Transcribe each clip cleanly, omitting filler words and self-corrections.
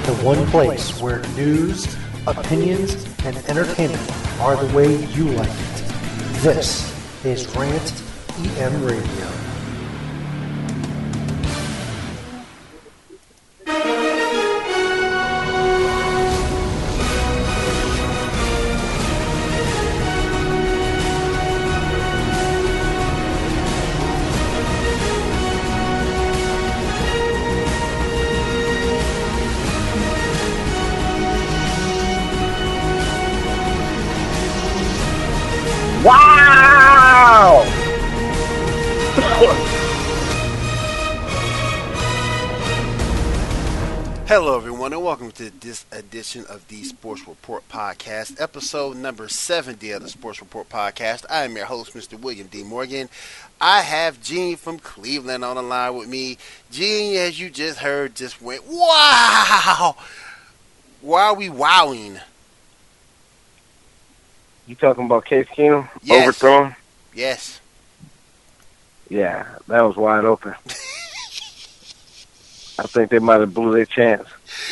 The one place where news, opinions, and entertainment are the way you like it. This is Rant EM Radio. Wow! Hello, everyone, and welcome to this edition of the Sports Report Podcast, episode number 70 of the Sports Report Podcast. I am your host, Mr. William D. Morgan. I have Gene from Cleveland on the line with me. Gene, as you just heard, just went, wow! Why are we wowing? You talking about Case Keenum? Yes. Overthrown? Yes. Yeah, that was wide open. I think they might have blew their chance.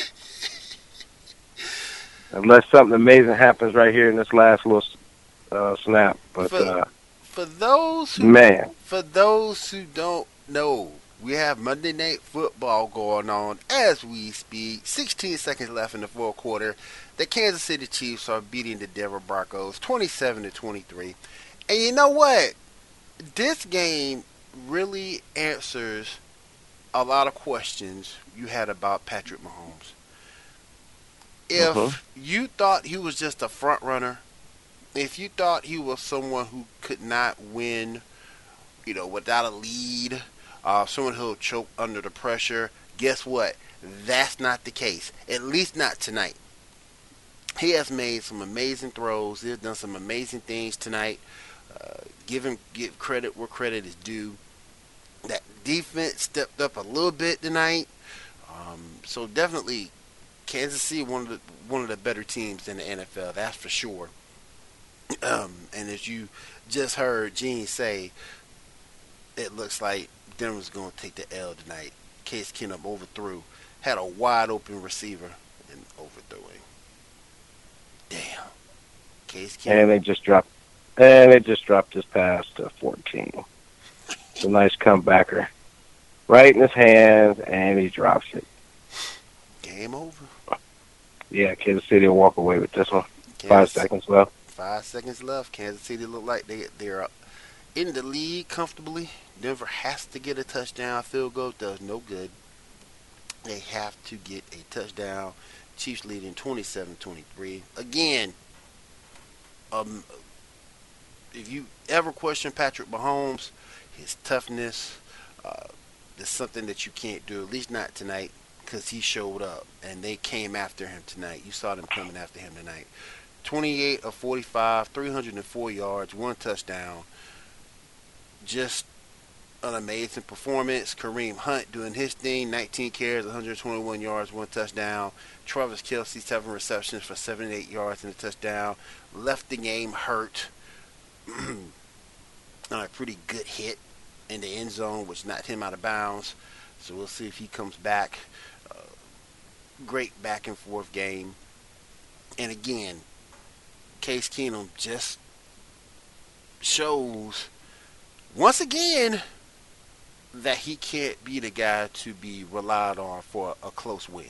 Unless something amazing happens right here in this last little snap. But for those who, man, for those who don't know, we have Monday Night Football going on as we speak. 16 seconds left in the fourth quarter. The Kansas City Chiefs are beating the Denver Broncos 27-23. And you know what? This game really answers a lot of questions you had about Patrick Mahomes. If you thought he was just a front runner, if you thought he was someone who could not win, without a lead, someone who'll choke under the pressure, guess what? That's not the case. At least not tonight. He has made some amazing throws. He has done some amazing things tonight. Give credit where credit is due. That defense stepped up a little bit tonight. So definitely, Kansas City one of the better teams in the NFL. That's for sure. And as you just heard Gene say, it looks like Denver's going to take the L tonight. Case Keenum overthrew, had a wide open receiver and overthrew him. Damn. Case Keenum. And they just dropped this pass to 14. It's a nice comebacker. Right in his hands, and he drops it. Game over. Yeah, Kansas City will walk away with this one. 5 seconds left. 5 seconds left. Kansas City look like they're in the lead comfortably. Denver has to get a touchdown. Field goal does no good. They have to get a touchdown. Chiefs leading 27-23. Again, if you ever question Patrick Mahomes, his toughness is something that you can't do, at least not tonight, because he showed up, and they came after him tonight. You saw them coming after him tonight. 28 of 45, 304 yards, 1 touchdown. Just an amazing performance. Kareem Hunt doing his thing, 19 carries, 121 yards, 1 touchdown. Travis Kelce, 7 receptions for 78 yards and a touchdown. Left the game hurt. A pretty good hit in the end zone, which knocked him out of bounds. So we'll see if he comes back. Great back and forth game. And again, Case Keenum just shows once again that he can't be the guy to be relied on for a close win.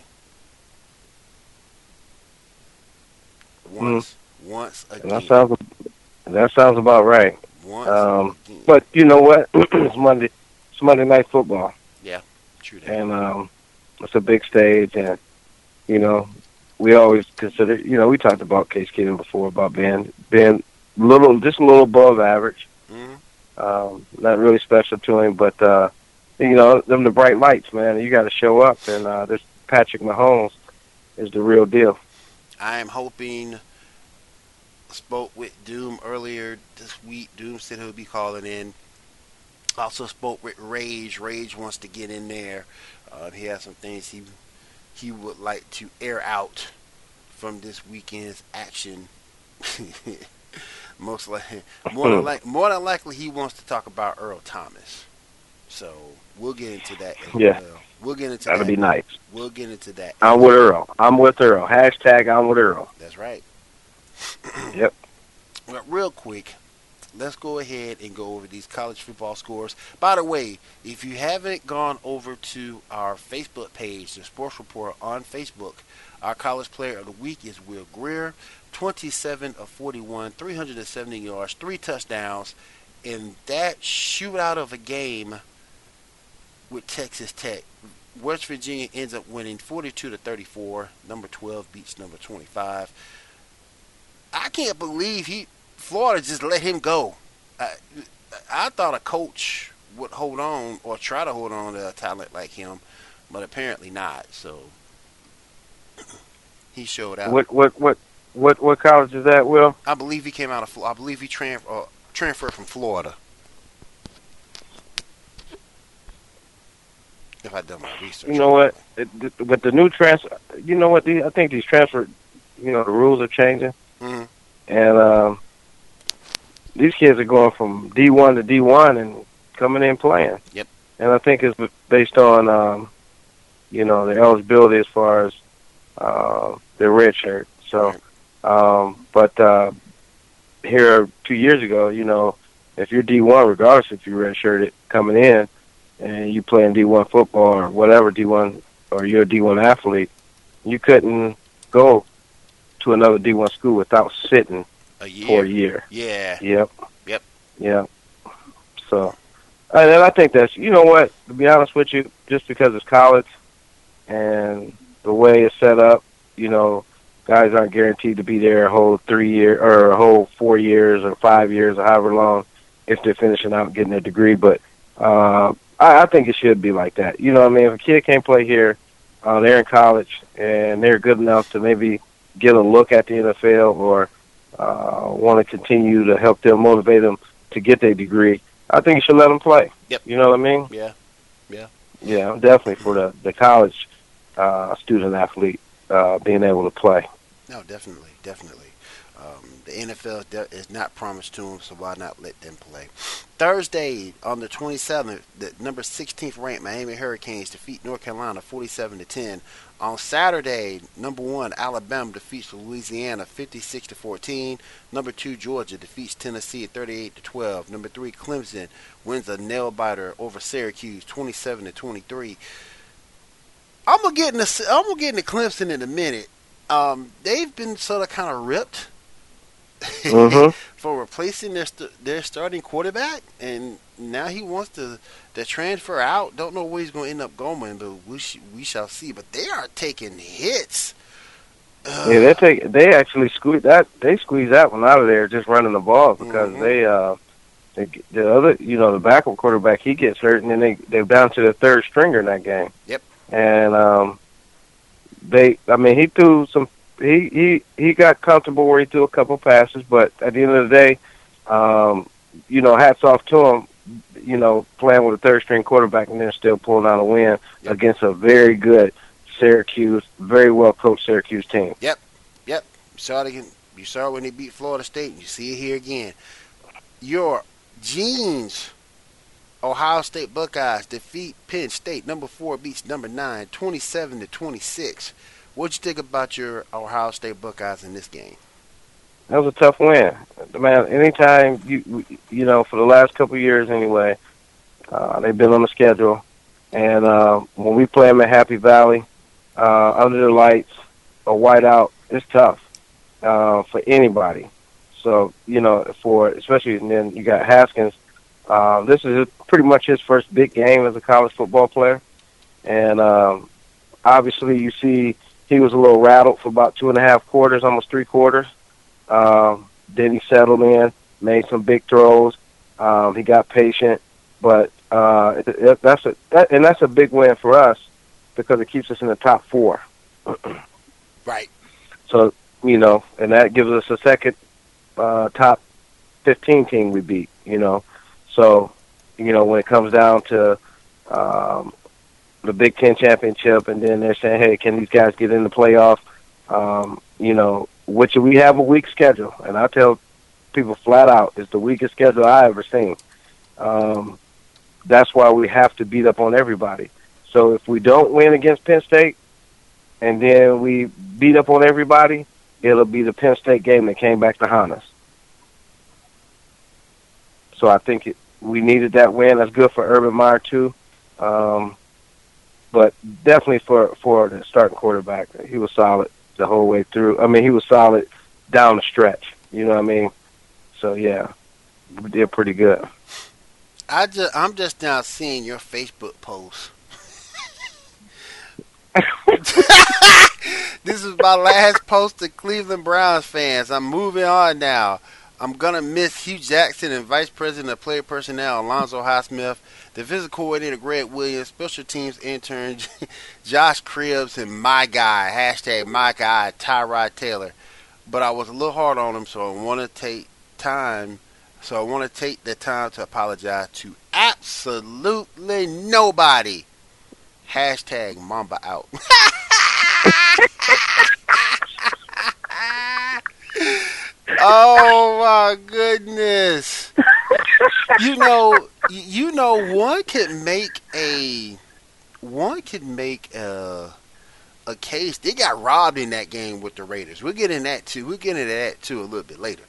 Once again. That sounds about right. But you know what? It's Monday Night Football. Yeah, true that. And it's a big stage, and we always consider. We talked about Case Keenum before about being just a little above average. Mm-hmm. Not really special to him, but them the bright lights, man. You got to show up, and this Patrick Mahomes is the real deal. I am hoping. Spoke with Doom earlier this week. Doom said he'll be calling in. Also spoke with Rage. Rage wants to get in there. He has some things he would like to air out from this weekend's action. More than likely, he wants to talk about Earl Thomas. So we'll get into that as Yeah, well. We'll get into that'll that. be nice. We'll get into that I'm as with well. Earl. I'm with Earl. Hashtag I'm with Earl. That's right. Yep. But real quick, let's go ahead and go over these college football scores. By the way, if you haven't gone over to our Facebook page, the Sports Report on Facebook, our college player of the week is Will Greer, 27 of 41, 370 yards, 3 touchdowns, in that shootout of a game with Texas Tech. West Virginia ends up winning 42-34. Number 12 beats number 25. I can't believe Florida just let him go. I thought a coach would hold on or try to hold on to a talent like him, but apparently not. So he showed out. What college is that, Will? I believe he came out of. I believe he transferred from Florida. If I done my research. You know what? With the new transfer, you know what? I think these transfer, the rules are changing, Mm-hmm. and these kids are going from D1 to D1 and coming in playing. Yep. And I think it's based on, their eligibility as far as their red shirt. So, but here 2 years ago, if you're D1, regardless if you're red shirted coming in, and you playing D1 football or whatever D1, or you're a D1 athlete, you couldn't go to another D1 school without sitting for a year. Yeah. Yep. Yep. Yeah. So, and I think that's, to be honest with you, just because it's college and the way it's set up, guys aren't guaranteed to be there a whole 3 year or a whole 4 years or 5 years or however long if they're finishing out and getting their degree. But I think it should be like that. You know what I mean? If a kid can't play here, they're in college and they're good enough to maybe get a look at the NFL or want to continue to help them, motivate them to get their degree, I think you should let them play. Yep. You know what I mean? Yeah. Yeah. Yeah, I'm definitely for the college student athlete being able to play. No, definitely. The NFL is not promised to them, so why not let them play? Thursday, on the 27th, the number 16th ranked Miami Hurricanes defeat North Carolina 47-10. On Saturday, number 1 Alabama defeats Louisiana 56-14. Number 2 Georgia defeats Tennessee 38-12. Number 3 Clemson wins a nail biter over Syracuse 27-23. I'm gonna get into Clemson in a minute. They've been sort of kind of ripped for replacing their starting quarterback, and now he wants to transfer out. Don't know where he's going to end up going, but we shall see. But they are taking hits. Yeah, they actually squeeze that one out of there just running the ball because the other the backup quarterback, he gets hurt, and then they're down to the third stringer in that game. Yep. And he threw some. He got comfortable where he threw a couple passes, but at the end of the day, hats off to him. Playing with a third string quarterback and then still pulling out a win against a very good Syracuse, very well coached Syracuse team. Yep. You saw it when they beat Florida State, and you see it here again. Your Jeans Ohio State Buckeyes defeat Penn State. Number 4 beats number 9, 27-26. What'd you think about your Ohio State Buckeyes in this game? That was a tough win. Man, anytime, for the last couple of years anyway, they've been on the schedule. And when we play them at Happy Valley, under the lights, a whiteout, it's tough for anybody. So, especially, and then you got Haskins. This is pretty much his first big game as a college football player. And obviously you see he was a little rattled for about 2.5 quarters, almost 3 quarters. Then he settled in, made some big throws. He got patient. But that's a big win for us because it keeps us in the top 4. Right. So, and that gives us a second top 15 team we beat, So, when it comes down to the Big Ten championship, and then they're saying, hey, can these guys get in the playoff? Which we have a weak schedule. And I tell people flat out, it's the weakest schedule I ever seen. that's why we have to beat up on everybody. So if we don't win against Penn State, and then we beat up on everybody, it'll be the Penn State game that came back to haunt us. So I think we needed that win. That's good for Urban Meyer too. But definitely for the starting quarterback, he was solid the whole way through. I mean, he was solid down the stretch. You know what I mean? So yeah, we did pretty good. I'm just now seeing your Facebook post. This is my last post to Cleveland Browns fans. I'm moving on now. I'm going to miss Hugh Jackson and Vice President of Player Personnel Alonzo Highsmith, Defensive Coordinator Greg Williams, Special Teams Intern Josh Cribbs, and my guy, Tyrod Taylor. But I was a little hard on him, so I want to take the time to apologize to absolutely nobody. Hashtag Mamba out. Oh my goodness! You know, one could make a case. They got robbed in that game with the Raiders. We'll get into that too a little bit later.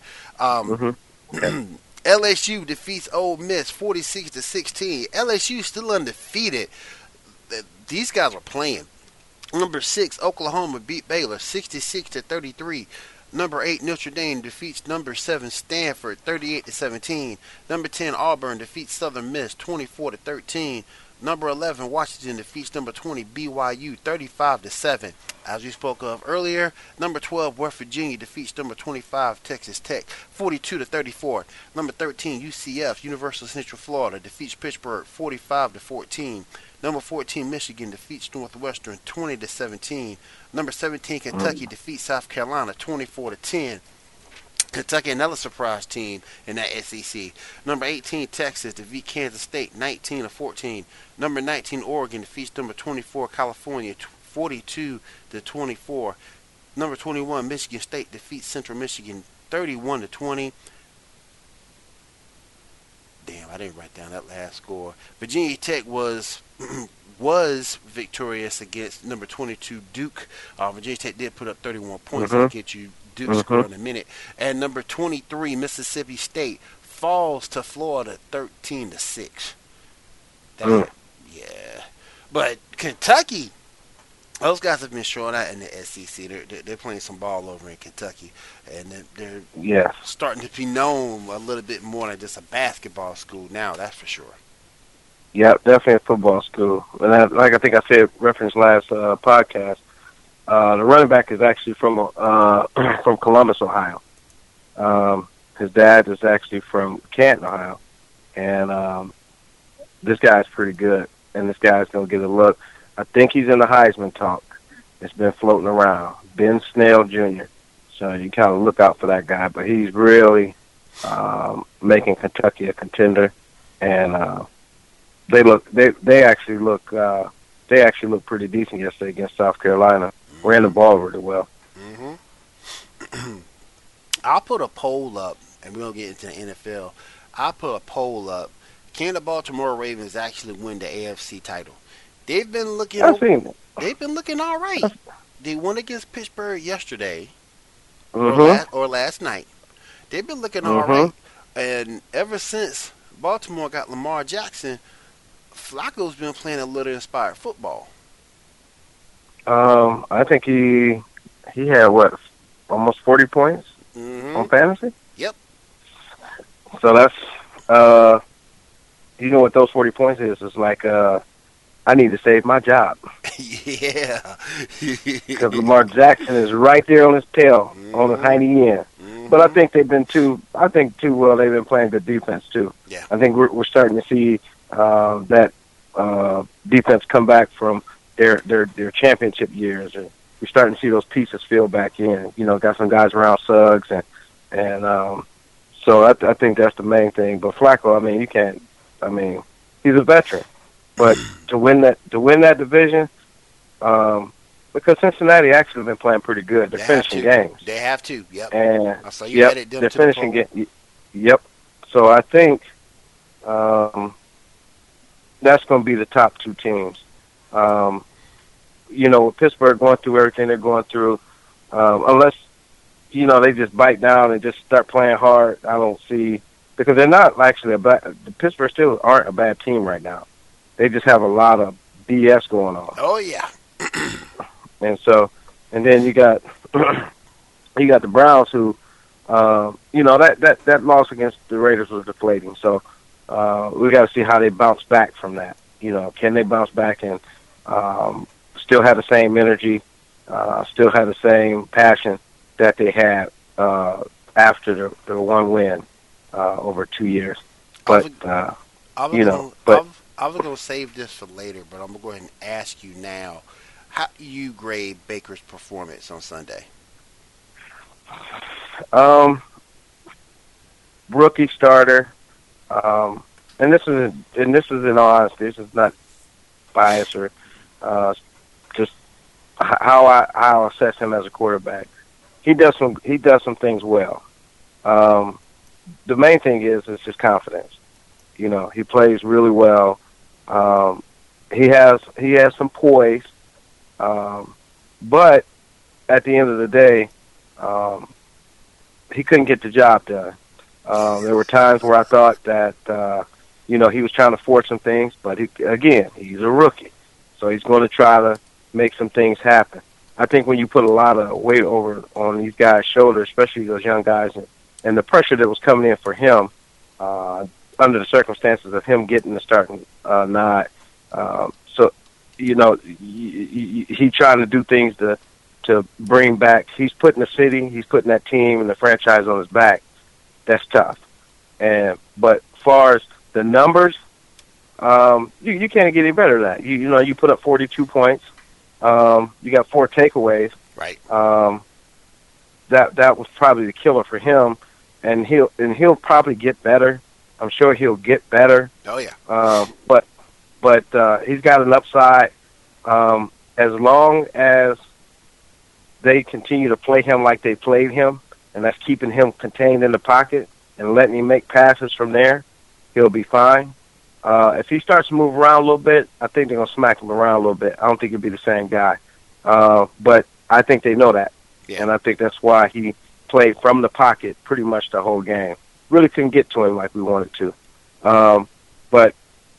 LSU defeats Ole Miss 46-16. LSU still undefeated. These guys are playing. Number 6, Oklahoma beat Baylor 66-33. Number 8, Notre Dame defeats number 7, Stanford 38-17. Number 10, Auburn defeats Southern Miss 24-13. Number 11, Washington defeats number 20, BYU 35-7. As we spoke of earlier, number 12, West Virginia defeats number 25, Texas Tech 42-34. Number 13, UCF, University of Central Florida defeats Pittsburgh 45-14. Number 14, Michigan defeats Northwestern 20-17. Number 17, Kentucky defeats South Carolina 24-10. Kentucky, another surprise team in that SEC. Number 18, Texas defeats Kansas State 19-14. Number 19, Oregon defeats number 24, California 42-24. Number 21, Michigan State defeats Central Michigan 31-20. Damn, I didn't write down that last score. Virginia Tech was victorious against number 22 Duke. Virginia Tech did put up 31 points. I'll get you Duke's score in a minute. And number 23 Mississippi State falls to Florida 13-6. Yeah. But Kentucky, those guys have been showing out in the SEC. They're playing some ball over in Kentucky, and they're starting to be known a little bit more than just a basketball school now. That's for sure. Yeah, definitely a football school. And like I think I said, reference last podcast, the running back is actually from Columbus, Ohio. His dad is actually from Canton, Ohio, and this guy's pretty good. And this guy's gonna get a look. I think he's in the Heisman talk. It's been floating around. Ben Snell Jr. So you kind of look out for that guy. But he's really making Kentucky a contender, and they actually look pretty decent yesterday against South Carolina. Ran the ball really well. I'll put a poll up, and we'll get into the NFL. I'll put a poll up. Can the Baltimore Ravens actually win the AFC title? They've been looking. They've been looking all right. They won against Pittsburgh yesterday, or last night. They've been looking all right, and ever since Baltimore got Lamar Jackson, Flacco's been playing a little inspired football. I think he had almost 40 points on fantasy. Yep. So that's you know what those 40 points is? It's like I need to save my job. Yeah. Because Lamar Jackson is right there on his tail, on his hiney end. But I think they've been too well. They've been playing good defense too. Yeah. I think we're starting to see that defense come back from their championship years, and we're starting to see those pieces fill back in. You know, got some guys around Suggs, and so I think that's the main thing. But Flacco, I mean, you can't. I mean, he's a veteran, but to win that division, because Cincinnati actually have been playing pretty good. They're finishing games. They have to. Yep. And I saw you added them they're to finishing the poll. Yep. So I think that's going to be the top two teams. With Pittsburgh going through everything they're going through, unless they just bite down and just start playing hard, I don't see, because they're not actually the Pittsburgh still aren't a bad team right now. They just have a lot of BS going on. Oh yeah. And then you got the Browns who, that loss against the Raiders was deflating. So we got to see how they bounce back from that. Can they bounce back and still have the same energy, still have the same passion that they had after the one win over 2 years. But I was going to save this for later, but I'm going to go ahead and ask you now. How do you grade Baker's performance on Sunday? Rookie starter, and this is in all honesty. This is not bias or just how I assess him as a quarterback. He does some things well. The main thing is his confidence. He plays really well. He has some poise. But at the end of the day, he couldn't get the job done. There were times where I thought that, he was trying to force some things, but he's a rookie. So he's going to try to make some things happen. I think when you put a lot of weight over on these guys' shoulders, especially those young guys, and the pressure that was coming in for him, under the circumstances of him getting the starting nod, he trying to do things to bring back. He's putting the city, he's putting that team and the franchise on his back. That's tough. But as far as the numbers, you can't get any better than that. You put up 42 points. You got 4 takeaways. Right. That was probably the killer for him, and he'll probably get better. I'm sure he'll get better. Oh yeah. But he's got an upside. As long as they continue to play him like they played him, and that's keeping him contained in the pocket and letting him make passes from there, he'll be fine. If he starts to move around a little bit, I think they're going to smack him around a little bit. I don't think he'll be the same guy. But I think they know that. Yeah. And I think that's why he played from the pocket pretty much the whole game. Really couldn't get to him like we wanted to. But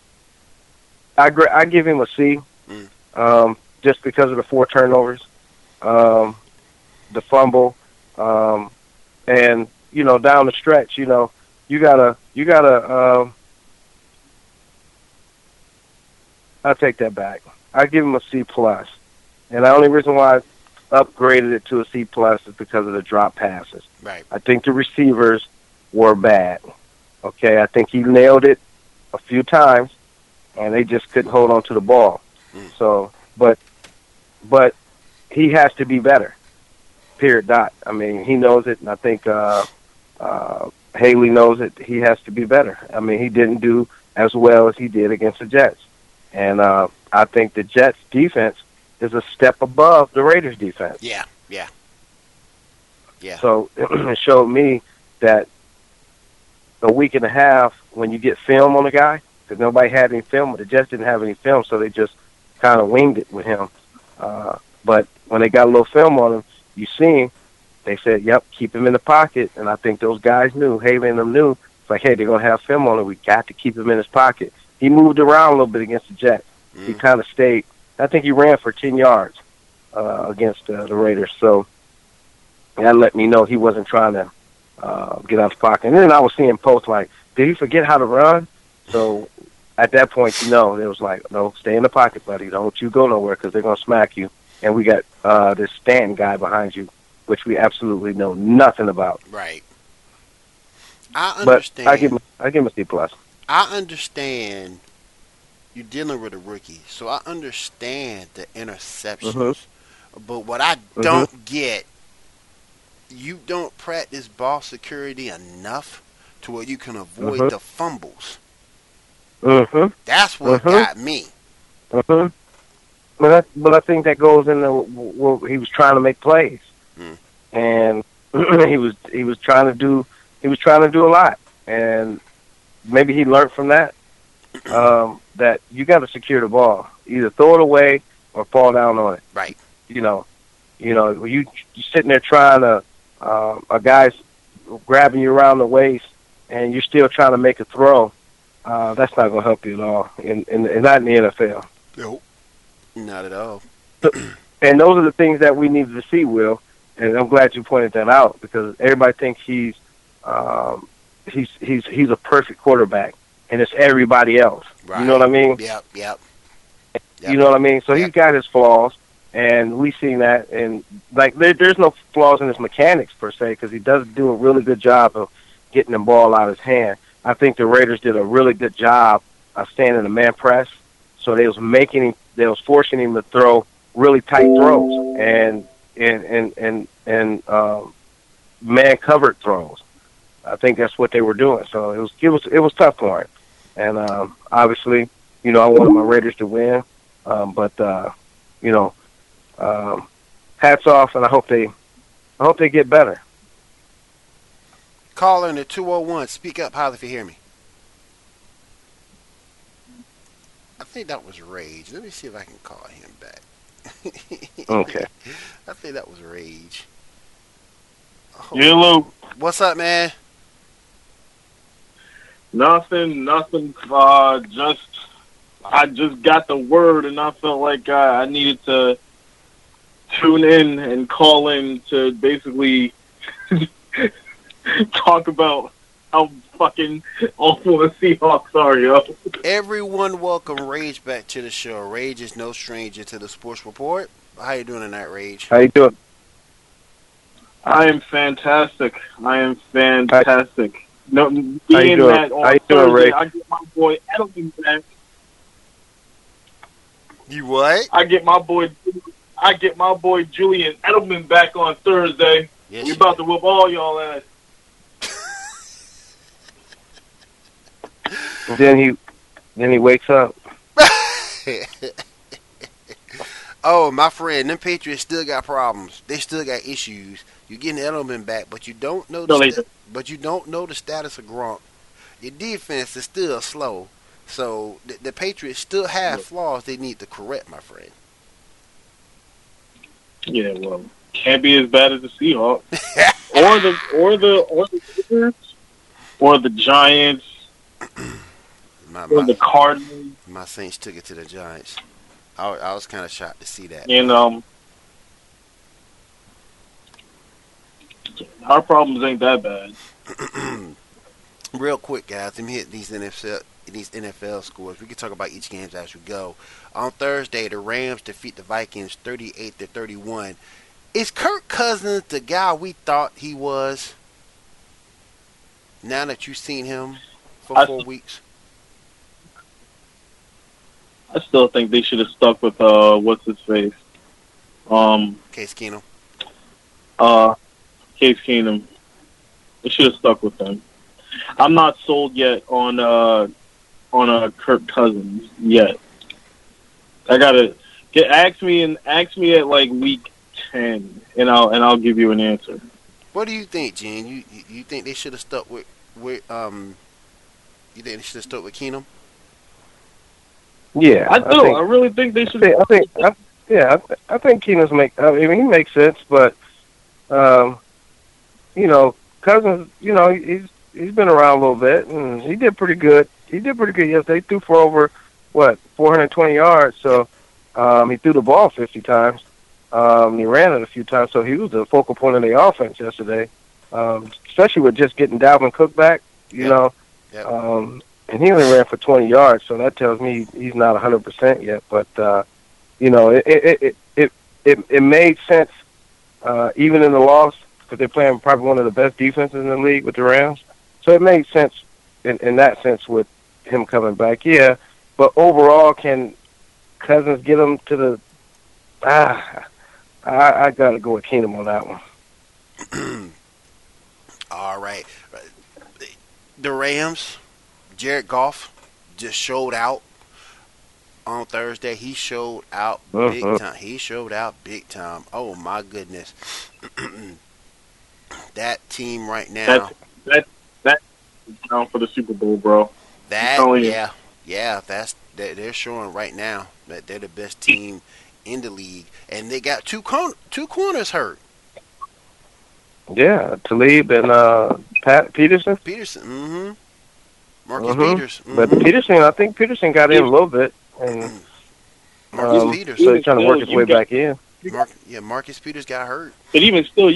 I give him a C, just because of the 4 turnovers, the fumble, and down the stretch, you gotta. I'll take that back. I give him a C plus, and the only reason why I upgraded it to a C plus is because of the drop passes. Right. I think the receivers were bad. Okay, I think he nailed it a few times, and they just couldn't hold on to the ball. So, but he has to be better. Period. Dot. I mean, he knows it, and I think Haley knows it. He has to be better. I mean, he didn't do as well as he did against the Jets, and I think the Jets' defense is a step above the Raiders' defense. Yeah. So it showed me that a week and a half, when you get film on a guy, because nobody had any film, but the Jets didn't have any film, so they just kind of winged it with him. But when they got a little film on him, you see him, they said, yep, keep him in the pocket. And I think those guys knew, Haley and them knew, it's like, hey, they're going to have film on him. We got to keep him in his pocket. He moved around a little bit against the Jets. He kind of stayed. I think he ran for 10 yards against the Raiders. So that let me know he wasn't trying to get out of his pocket. And then I was seeing posts like, did he forget how to run? So at that point, it was like, no, stay in the pocket, buddy. Don't you go nowhere because they're going to smack you. And we got this Stanton guy behind you, which we absolutely know nothing about. Right. I understand. But I give him a C plus. I understand you're dealing with a rookie, so I understand the interceptions. But what I don't get, you don't practice ball security enough to where you can avoid the fumbles. That's what got me. But I think that goes into where he was trying to make plays, and he was trying to do a lot, and maybe he learned from that. that you got to secure the ball, either throw it away or fall down on it. Right. You know, when you sitting there trying to, a guy's grabbing you around the waist, and you're still trying to make a throw. That's not going to help you at all, and not in the NFL. Nope. Not at all. And those are the things that we needed to see, Will. And I'm glad you pointed that out, because everybody thinks he's a perfect quarterback, and it's everybody else. Right. You know what I mean? Yep. You know what I mean? So he's got his flaws, and we've seen that. And like, there's no flaws in his mechanics per se, because he does do a really good job of getting the ball out of his hand. I think the Raiders did a really good job of staying in the man press, so they was forcing him to throw really tight throws and man covered throws. I think that's what they were doing. So it was tough for him. And obviously, I wanted my Raiders to win. But hats off, and I hope they get better. Caller in the 201. Speak up, holler if you hear me. I think that was Rage. Let me see if I can call him back. Okay. I think that was Rage. Oh. Yeah, Lou. What's up, man? Nothing. I just got the word, and I felt like I needed to tune in and call in to basically talk about how fucking awful the Seahawks are, yo. Everyone welcome Rage back to the show. Rage is no stranger to the Sports Report. How you doing tonight, Rage? How you doing? I am fantastic. No, How you being doing? that on How you doing, Thursday, Ray? I get my boy Edelman back. You what? I get my boy Julian Edelman back on Thursday. Yes, We about to whoop all y'all ass. Then he wakes up. Oh, my friend, them Patriots still got problems. They still got issues. You're getting Edelman back, but you don't know the status of Gronk. Your defense is still slow. So the Patriots still have flaws they need to correct, my friend. Yeah, well, can't be as bad as the Seahawks or the Raiders, or the Giants, or the Cardinals. My Saints took it to the Giants. I was kind of shocked to see that. And our problems ain't that bad. Real quick, guys, let me hit these NFL scores. We can talk about each game as we go. On Thursday, the Rams defeat the Vikings 38-31. Is Kirk Cousins the guy we thought he was? Now that you've seen him for 4 weeks, I still think they should have stuck with what's his face, Case Keenum. Case Keenum. They should have stuck with him. I'm not sold yet on Kirk Cousins yet. I gotta ask me at like week 10, and I'll give you an answer. What do you think, Gene? You think they should have stuck with you think they should have stuck with Keenum? Yeah, I really think they should. I think Keenum's he makes sense, but Cousins, he's been around a little bit, and he did pretty good. Yes, they threw for over 420 yards. So he threw the ball 50 times. He ran it a few times, so he was the focal point of the offense yesterday. Especially with just getting Dalvin Cook back, you know. Yep. And he only ran for 20 yards, so that tells me he's not 100% yet. But it made sense even in the loss, because they're playing probably one of the best defenses in the league with the Rams. So it made sense in that sense with him coming back. Yeah, but overall, can Cousins get him to the? I got to go with Keenum on that one. All right, the Rams. Jared Goff just showed out on Thursday. He showed out big time. Oh my goodness. That team right now. That's down for the Super Bowl, bro. Yeah. Yeah, they're showing right now that they're the best team in the league, and they got two corners hurt. Yeah, Talib and Pat Peterson. Peterson, mm-hmm. Marcus Mm-hmm. Peters, But mm-hmm. Peterson, I think Peterson got in a little bit, and Marcus Even, Peters, so even he's trying to still, work his way back in. Marcus Peters got hurt. but even still,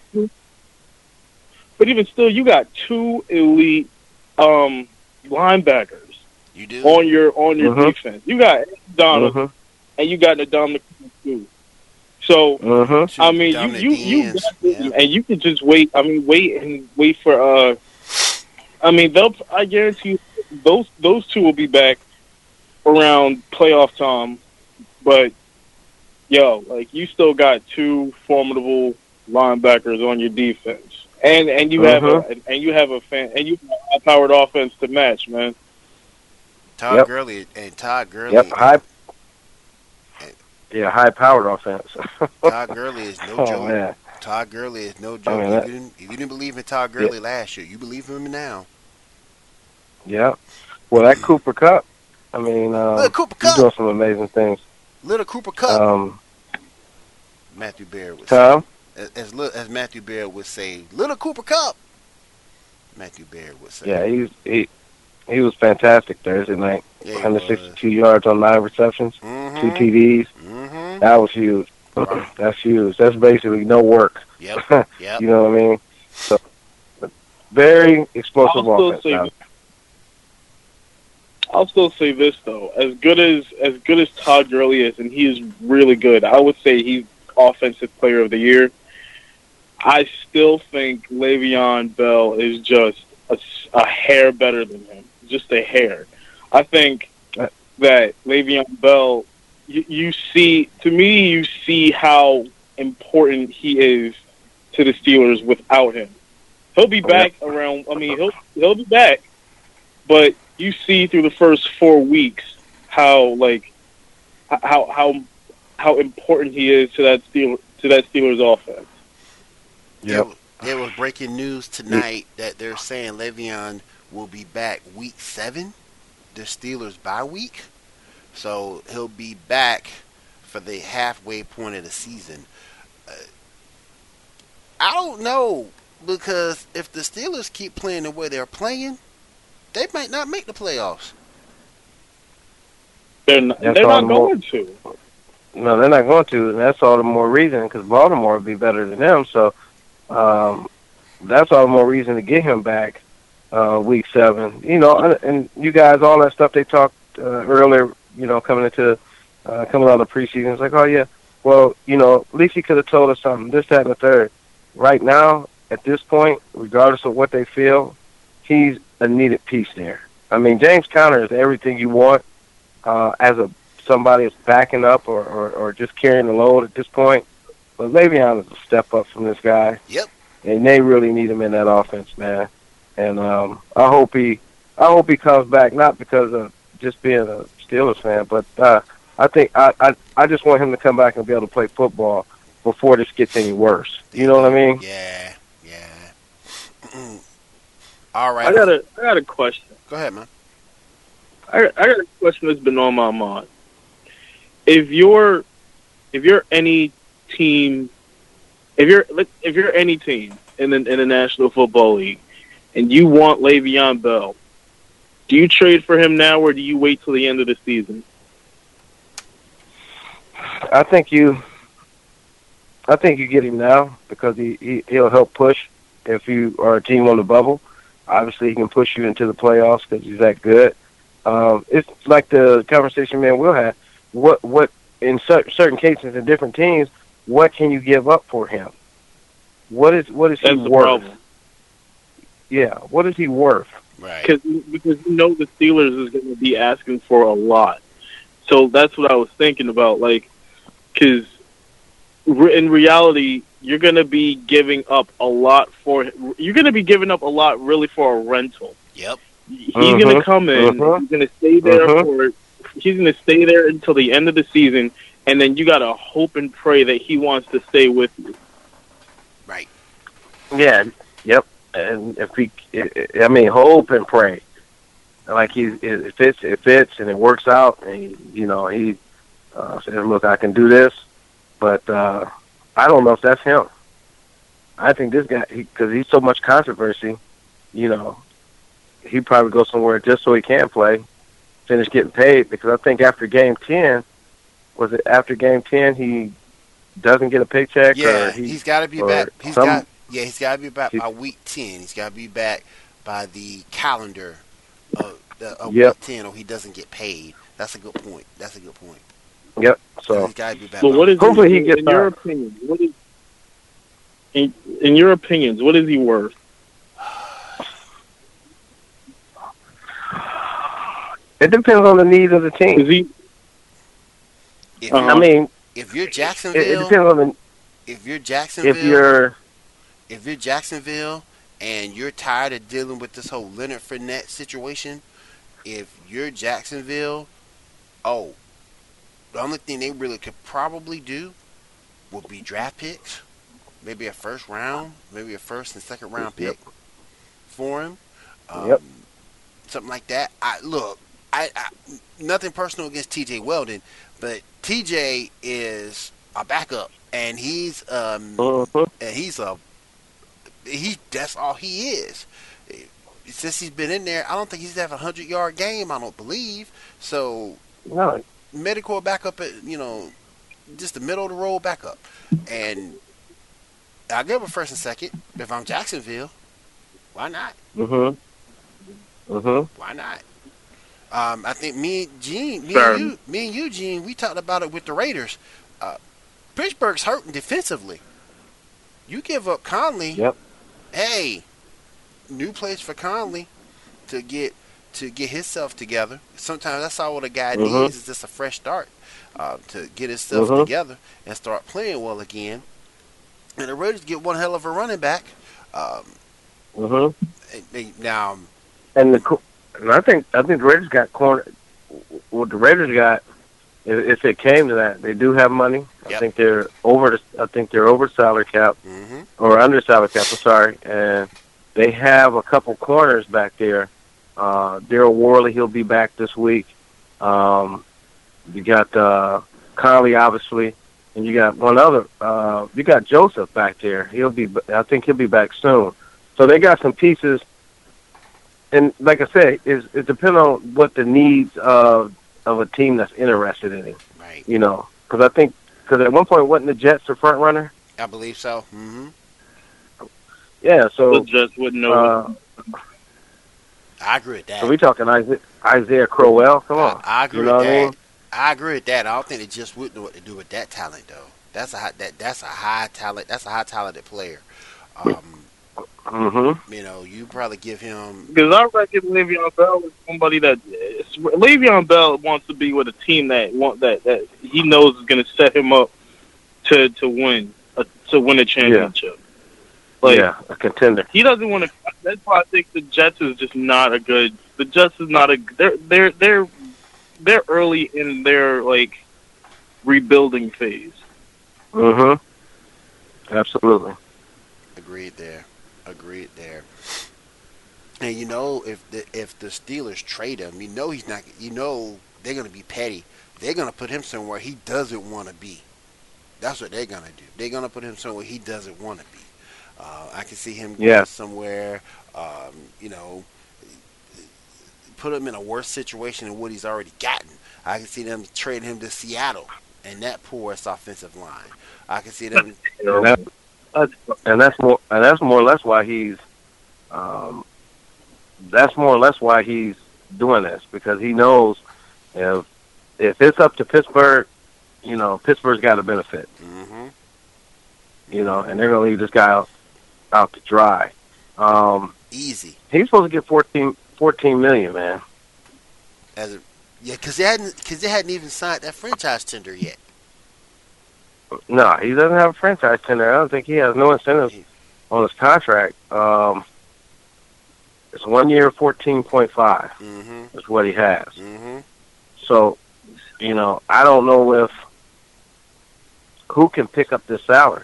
you got two elite linebackers You do. on your Mhm. defense. You got Donovan Mhm. and you got Ndamukong too. So Mhm. Two I mean, dominant you DNs, got this, yeah. and you can just wait. I mean, wait for. I mean, I guarantee you, those two will be back around playoff time. But yo, like you still got two formidable linebackers on your defense, and you have a high powered offense to match, man. Todd Yep. Gurley and Todd Gurley. Yep. High powered offense. Todd Gurley is no Oh joke. man. Todd Gurley is no joke. mean, If you didn't believe in Todd Gurley last year, you believe in him now. Yeah. Well, that Cooper Cup. I mean, Little Cooper he's Cup. doing some amazing things. Little Cooper Cup. Matthew Baird would say. Tom. As Matthew Baird would say, Little Cooper Cup. Matthew Baird would say. Yeah, he was fantastic Thursday night. Yeah, he 162 yards on 9 receptions, Mm-hmm. 2 TDs. Mm-hmm. That was huge. That's huge. That's basically no work. Yep. Yep. You know what I mean? So, very explosive offense. I'll still say this though, as good as Todd Gurley is, and he is really good. I would say he's Offensive Player of the Year. I still think Le'Veon Bell is just a hair better than him, just a hair. I think that Le'Veon Bell, you see how important he is to the Steelers without him. He'll be back around. I mean, he'll be back, but you see through the first 4 weeks how important he is to that Steelers offense. Yep. There was breaking news tonight that they're saying Le'Veon will be back week 7, the Steelers bye week. So he'll be back for the halfway point of the season. I don't know, because if the Steelers keep playing the way they're playing, they might not make the playoffs. They're not going to. No, they're not going to, and that's all the more reason because Baltimore would be better than them. So that's all the more reason to get him back week 7. You know, and you guys, all that stuff they talked earlier, you know, coming out of the preseason, it's like, oh, yeah, well, you know, at least he could have told us something, this, that, and the third. Right now, at this point, regardless of what they feel, he's a needed piece there. I mean, James Conner is everything you want as somebody that's backing up or just carrying the load at this point. But Le'Veon is a step up from this guy. Yep. And they really need him in that offense, man. And I hope he comes back, not because of just being a Steelers fan, but I think I just want him to come back and be able to play football before this gets any worse. You know what I mean? Yeah. All right. I got a question. Go ahead, man. I got a question that's been on my mind. If you're any team in the National Football League and you want Le'Veon Bell, do you trade for him now or do you wait till the end of the season? I think you get him now because he'll help push if you are a team on the bubble. Obviously, he can push you into the playoffs because he's that good. It's like the conversation me and Will had. What in certain cases in different teams, what can you give up for him? What is he worth? Problem. Yeah, what is he worth? Right. Because you know the Steelers is going to be asking for a lot. So that's what I was thinking about. Like, because in reality, you're going to be giving up a lot really for a rental. Yep. He's going to come in. He's going to stay there he's going to stay there until the end of the season, and then you got to hope and pray that he wants to stay with you. Right. Yeah. Yep. And if hope and pray. like it fits, and it works out, and he says, "Look, I can do this," but I don't know if that's him. I think this guy, because he's so much controversy, he probably go somewhere just so he can play, finish getting paid. Because I think after Game 10, was it after Game 10 he doesn't get a paycheck? Yeah, or he's got to be back. He's got to be back by week 10. He's got to be back by the calendar of week 10, or he doesn't get paid. That's a good point. Yep. So he's got to be back. But what is hopefully he gets in your opinion? What is in your opinions? What is he worth? It depends on the needs of the team. Is he? I mean, if you're Jacksonville, it depends on the. If you're Jacksonville, and you're tired of dealing with this whole Leonard Fournette situation, if you're Jacksonville, the only thing they really could probably do would be draft picks, maybe a first round, maybe a first and second round pick for him. Something like that. I nothing personal against T.J. Weldon, but T.J. is a backup, and he's that's all he is. Since he's been in there, I don't think he's have a 100-yard game. I don't believe so. No. Medical backup, just the middle of the road backup, and I'll give him a first and second if I'm Jacksonville. Why not? Why not? I think me and you, Gene, we talked about it with the Raiders. Pittsburgh's hurting defensively. You give up Conley. Yep. Hey, new place for Conley to get himself together. Sometimes that's all what a guy needs is just a fresh start to get himself together and start playing well again. And the Raiders get one hell of a running back. Now, and I think the Raiders got corner. What the Raiders got, if it came to that, they do have money. Yep. I think they're over salary cap or under salary cap. I'm sorry, and they have a couple corners back there. Daryl Worley, he'll be back this week. You got Conley, obviously, and you got one other. You got Joseph back there. I think he'll be back soon. So they got some pieces. And like I said, it depends on what the needs of a team that's interested in him. Right. Because at one point wasn't the Jets the front runner? I believe so. Yeah. So the Jets wouldn't know. I agree with that. So we talking Isaiah Crowell? Come on. I agree with that. I agree with that. I don't think the Jets wouldn't know what to do with that talent, though. That's a high talent. That's a high talented player. You probably give him, because I reckon Le'Veon Bell is somebody that Le'Veon Bell wants to be with a team that he knows is going to set him up to win a championship. A contender. He doesn't want to. That's why I think the Jets is just not a good. The Jets is not a. They're early in their rebuilding phase. Absolutely. Agreed there. And if the Steelers trade him, he's not. They're going to be petty. They're going to put him somewhere he doesn't want to be. That's what they're going to do. They're going to put him somewhere he doesn't want to be. I can see him going somewhere. Put him in a worse situation than what he's already gotten. I can see them trading him to Seattle and that porous offensive line. I can see them. And that's more or less why he's. That's more or less why he's doing this, because he knows if it's up to Pittsburgh, Pittsburgh's got to benefit. And they're going to leave this guy out to dry. Easy. He's supposed to get $14 million, man. Because they hadn't even signed that franchise tender yet. No, he doesn't have a franchise tender. I don't think he has no incentive on his contract. It's 1 year, 14.5 is what he has. So, I don't know who can pick up this salary.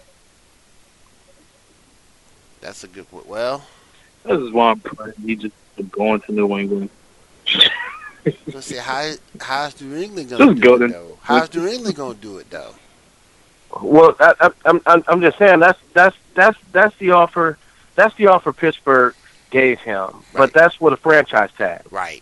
That's a good point. Well, this is why I'm praying of going to New England. So say how's New England gonna Just do go it to. though? How's New England gonna do it though? Well, I'm just saying that's the offer. That's the offer Pittsburgh gave him, but Right, that's with a franchise tag. right.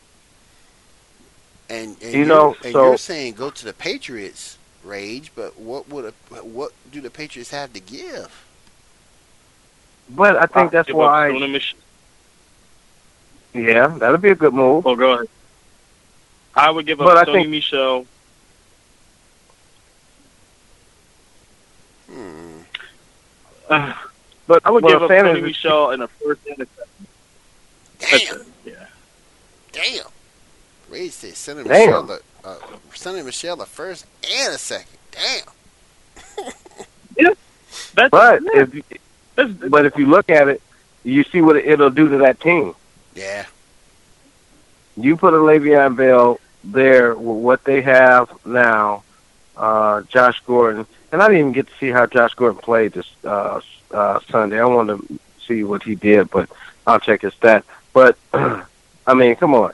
And You know, you're so saying go to the Patriots, Rage, but what do the Patriots have to give? but I think that's Give up why. Sony Michel. Yeah, that'd be a good move. Oh, go ahead. I would give But up I Sony think Michel. Hmm. But I would what give I'm up saying Sony is, Michel and a first and a second. That's Damn, it. Yeah. damn. Rage said damn. Sonny Michelle a first and a second. Damn. Yeah. That's but yeah. if you look at it, you see what it'll do to that team. Yeah. You put a Le'Veon Bell there with what they have now, Josh Gordon, and I didn't even get to see how Josh Gordon played this Sunday. I wanted to see what he did, but I'll check his stats. But I mean, come on,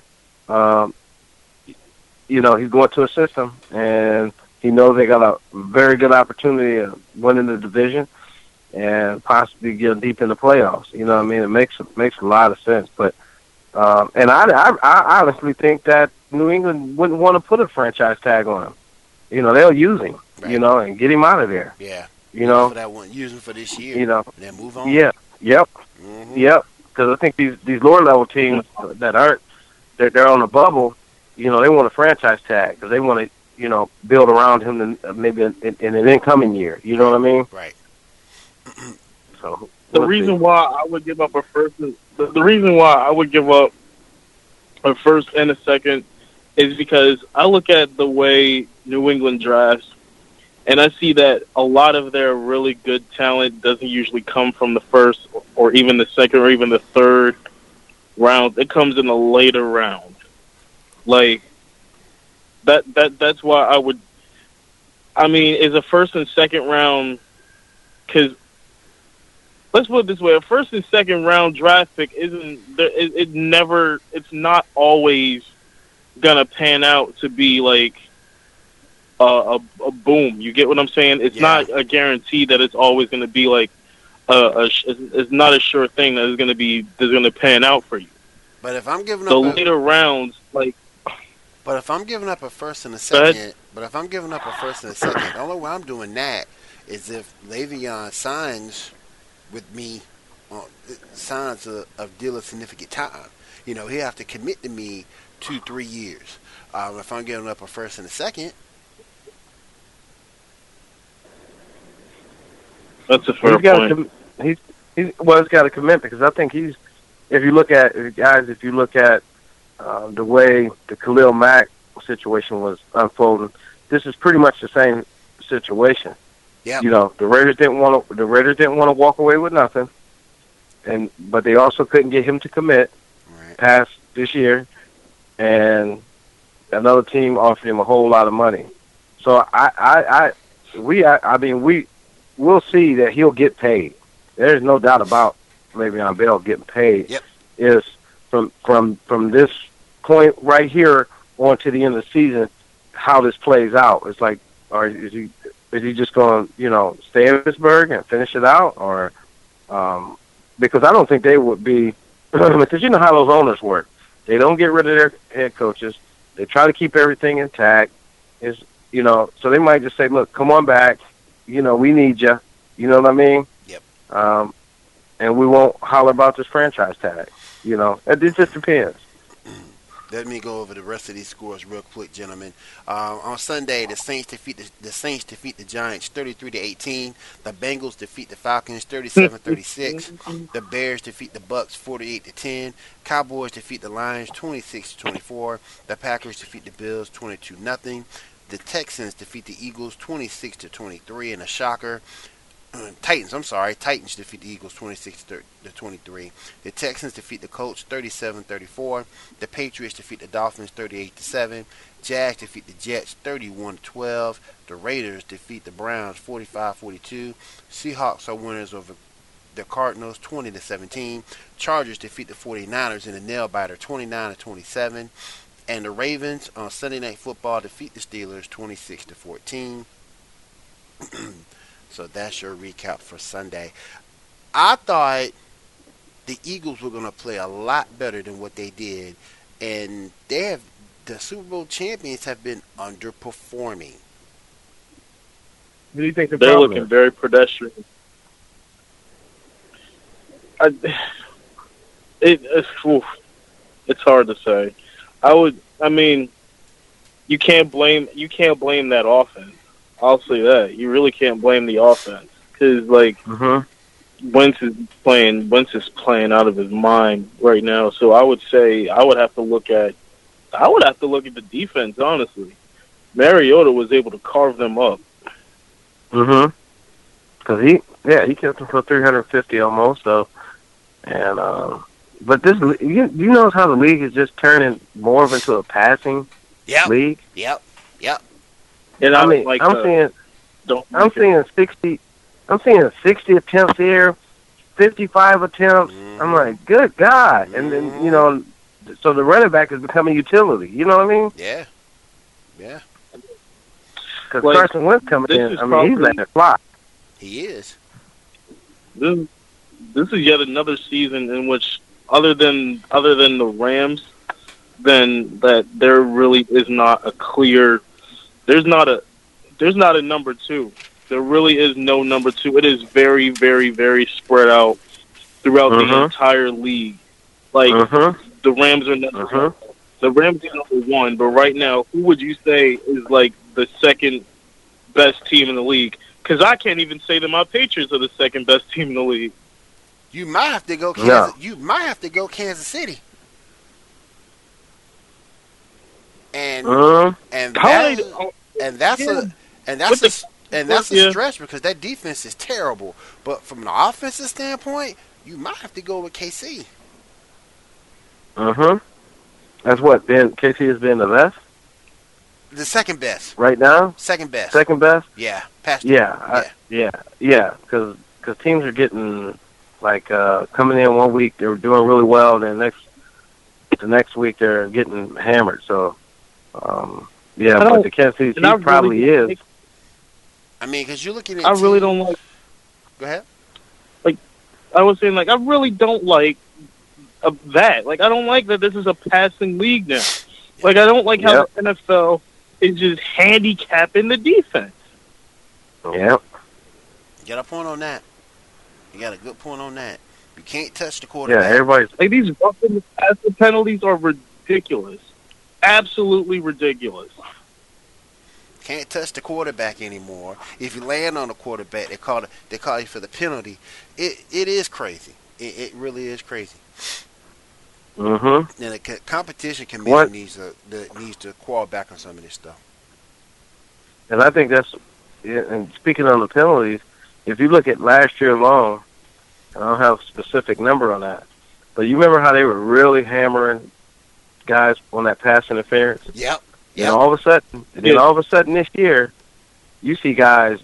you know he's going to a system, and he knows they got a very good opportunity of winning the division and possibly get deep in the playoffs. You know what I mean? It makes a lot of sense, but. And I honestly think that New England wouldn't want to put a franchise tag on him. You know, they'll use him, Right. you know, and get him out of there. Yeah. You know, For that one, use him for this year. you know, And then move on. yeah, yep, Mm-hmm. yep. Because I think these lower level teams that aren't, they're on the bubble. You know, they want a franchise tag because they want to, you know, build around him maybe in an incoming year. You know what I mean? Right. So The we'll reason see. why I would give up a first, the reason why I would give up a first and a second is because I look at the way New England drafts, and I see that a lot of their really good talent doesn't usually come from the first or even the second or even the third round. It comes in a later round. Like that's why I would. I mean, is a first and second round because. Let's put it this way: a first and second round draft pick it's not always gonna pan out to be like a boom. You get what I'm saying? It's not a guarantee that it's always gonna be like it's not a sure thing that is gonna pan out for you. But if I'm giving The up later rounds, like, but if I'm giving up a first and a Go ahead. second, the only way I'm doing that is if Le'Veon signs with me on signs a deal of significant time. You know, he have to commit to me 2-3 years. If I'm giving up a first and a second, that's a fair He's got point. to he's got to commit because I think he's. If you look at the way the Khalil Mack situation was unfolding, this is pretty much the same situation. yeah, You know, the Raiders didn't want to walk away with nothing, but they also couldn't get him to commit right. past this year, and another team offered him a whole lot of money. So we'll see that he'll get paid. There's no doubt about Le'Veon Bell getting paid. Yep. Is from this point right here on to the end of the season, how this plays out. It's like, is he just going to, you know, stay in Pittsburgh and finish it out, or because I don't think they would be, because you know how those owners work. They don't get rid of their head coaches. They try to keep everything intact. You know, so they might just say, look, come on back. You know, we need you. You know what I mean? Yep. And we won't holler about this franchise tag. You know, it just depends. Let me go over the rest of these scores real quick, gentlemen. On Sunday, the Saints defeat the Giants 33-18. The Bengals defeat the Falcons 37-36. The Bears defeat the Bucks 48-10. Cowboys defeat the Lions 26-24. The Packers defeat the Bills 22-0. The Texans defeat the Eagles 26-23 in a shocker. Titans defeat the Eagles 26-23. The Texans defeat the Colts 37-34. The Patriots defeat the Dolphins 38-7. Jags defeat the Jets 31-12. The Raiders defeat the Browns 45-42. Seahawks are winners over the Cardinals 20-17. Chargers defeat the 49ers in a nail biter 29-27. And the Ravens on Sunday Night Football defeat the Steelers 26-14. So that's your recap for Sunday. I thought the Eagles were going to play a lot better than what they did, and the Super Bowl champions have been underperforming. What do you think they're looking very pedestrian? It's hard to say. I mean, you can't blame that offense. I'll say that. You really can't blame the offense because, like, Wentz is playing out of his mind right now. So I would say I would have to look at the defense. Honestly, Mariota was able to carve them up. Because he kept them for 350 almost. So, and but this you notice how the league is just turning more of into a passing league. Yep. And I'm seeing 60 attempts here, 55 attempts. I'm like, good God. And then, so the running back is becoming utility. You know what I mean? Yeah. Because Carson Wentz coming in, he's letting it fly. He is. This is yet another season in which, other than the Rams, then that there really is not a clear. There's not a number two. There really is no number two. It is very, very, very spread out throughout the entire league. Like the Rams are number one, but right now, who would you say is like the second best team in the league? Because I can't even say that my Patriots are the second best team in the league. You might have to go Kansas. You might have to go Kansas City. And that's a stretch because that defense is terrible. But from an offensive standpoint, you might have to go with KC. That's what KC has been the best. The second best right now. Second best. Yeah. Because teams are getting like coming in one week they're doing really well, and the next week they're getting hammered. So. But the Kansas City Chiefs probably is. I mean, because you're looking at. I really don't like. Go ahead. Like, I was saying, like, I really don't like that. Like, I don't like that this is a passing league now. Like, I don't like how the NFL is just handicapping the defense. Yep. You got a point on that. You got a good point on that. You can't touch the quarterback. Yeah, everybody's like these roughing passer penalties are ridiculous. Absolutely ridiculous. Can't touch the quarterback anymore. If you land on the quarterback, they call you for the penalty. It is crazy. It really is crazy. And the competition committee needs to crawl back on some of this stuff. And I think that's. And speaking on the penalties, if you look at last year alone, I don't have a specific number on that, but you remember how they were really hammering guys on that pass interference. Yep. And all of a sudden this year, you see guys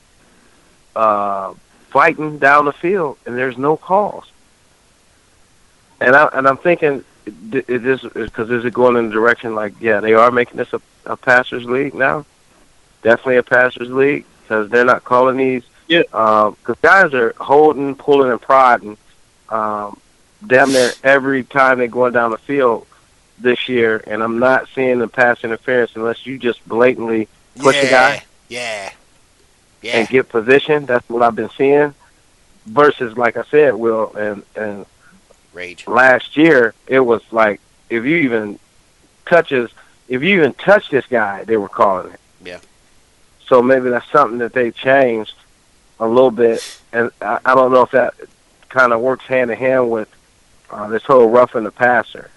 fighting down the field, and there's no calls. And I'm thinking, is it going in the direction like, they are making this a passers league now? Definitely a passers league because they're not calling these. Yeah. Because guys are holding, pulling, and prodding damn near every time they're going down the field this year, and I'm not seeing the pass interference unless you just blatantly push a guy. Yeah. And get position. That's what I've been seeing. Versus, like I said, Will, and Rage. Last year, it was like if you even touch this guy, they were calling it. Yeah. So maybe that's something that they changed a little bit, and I don't know if that kind of works hand in hand with this whole roughing the passer.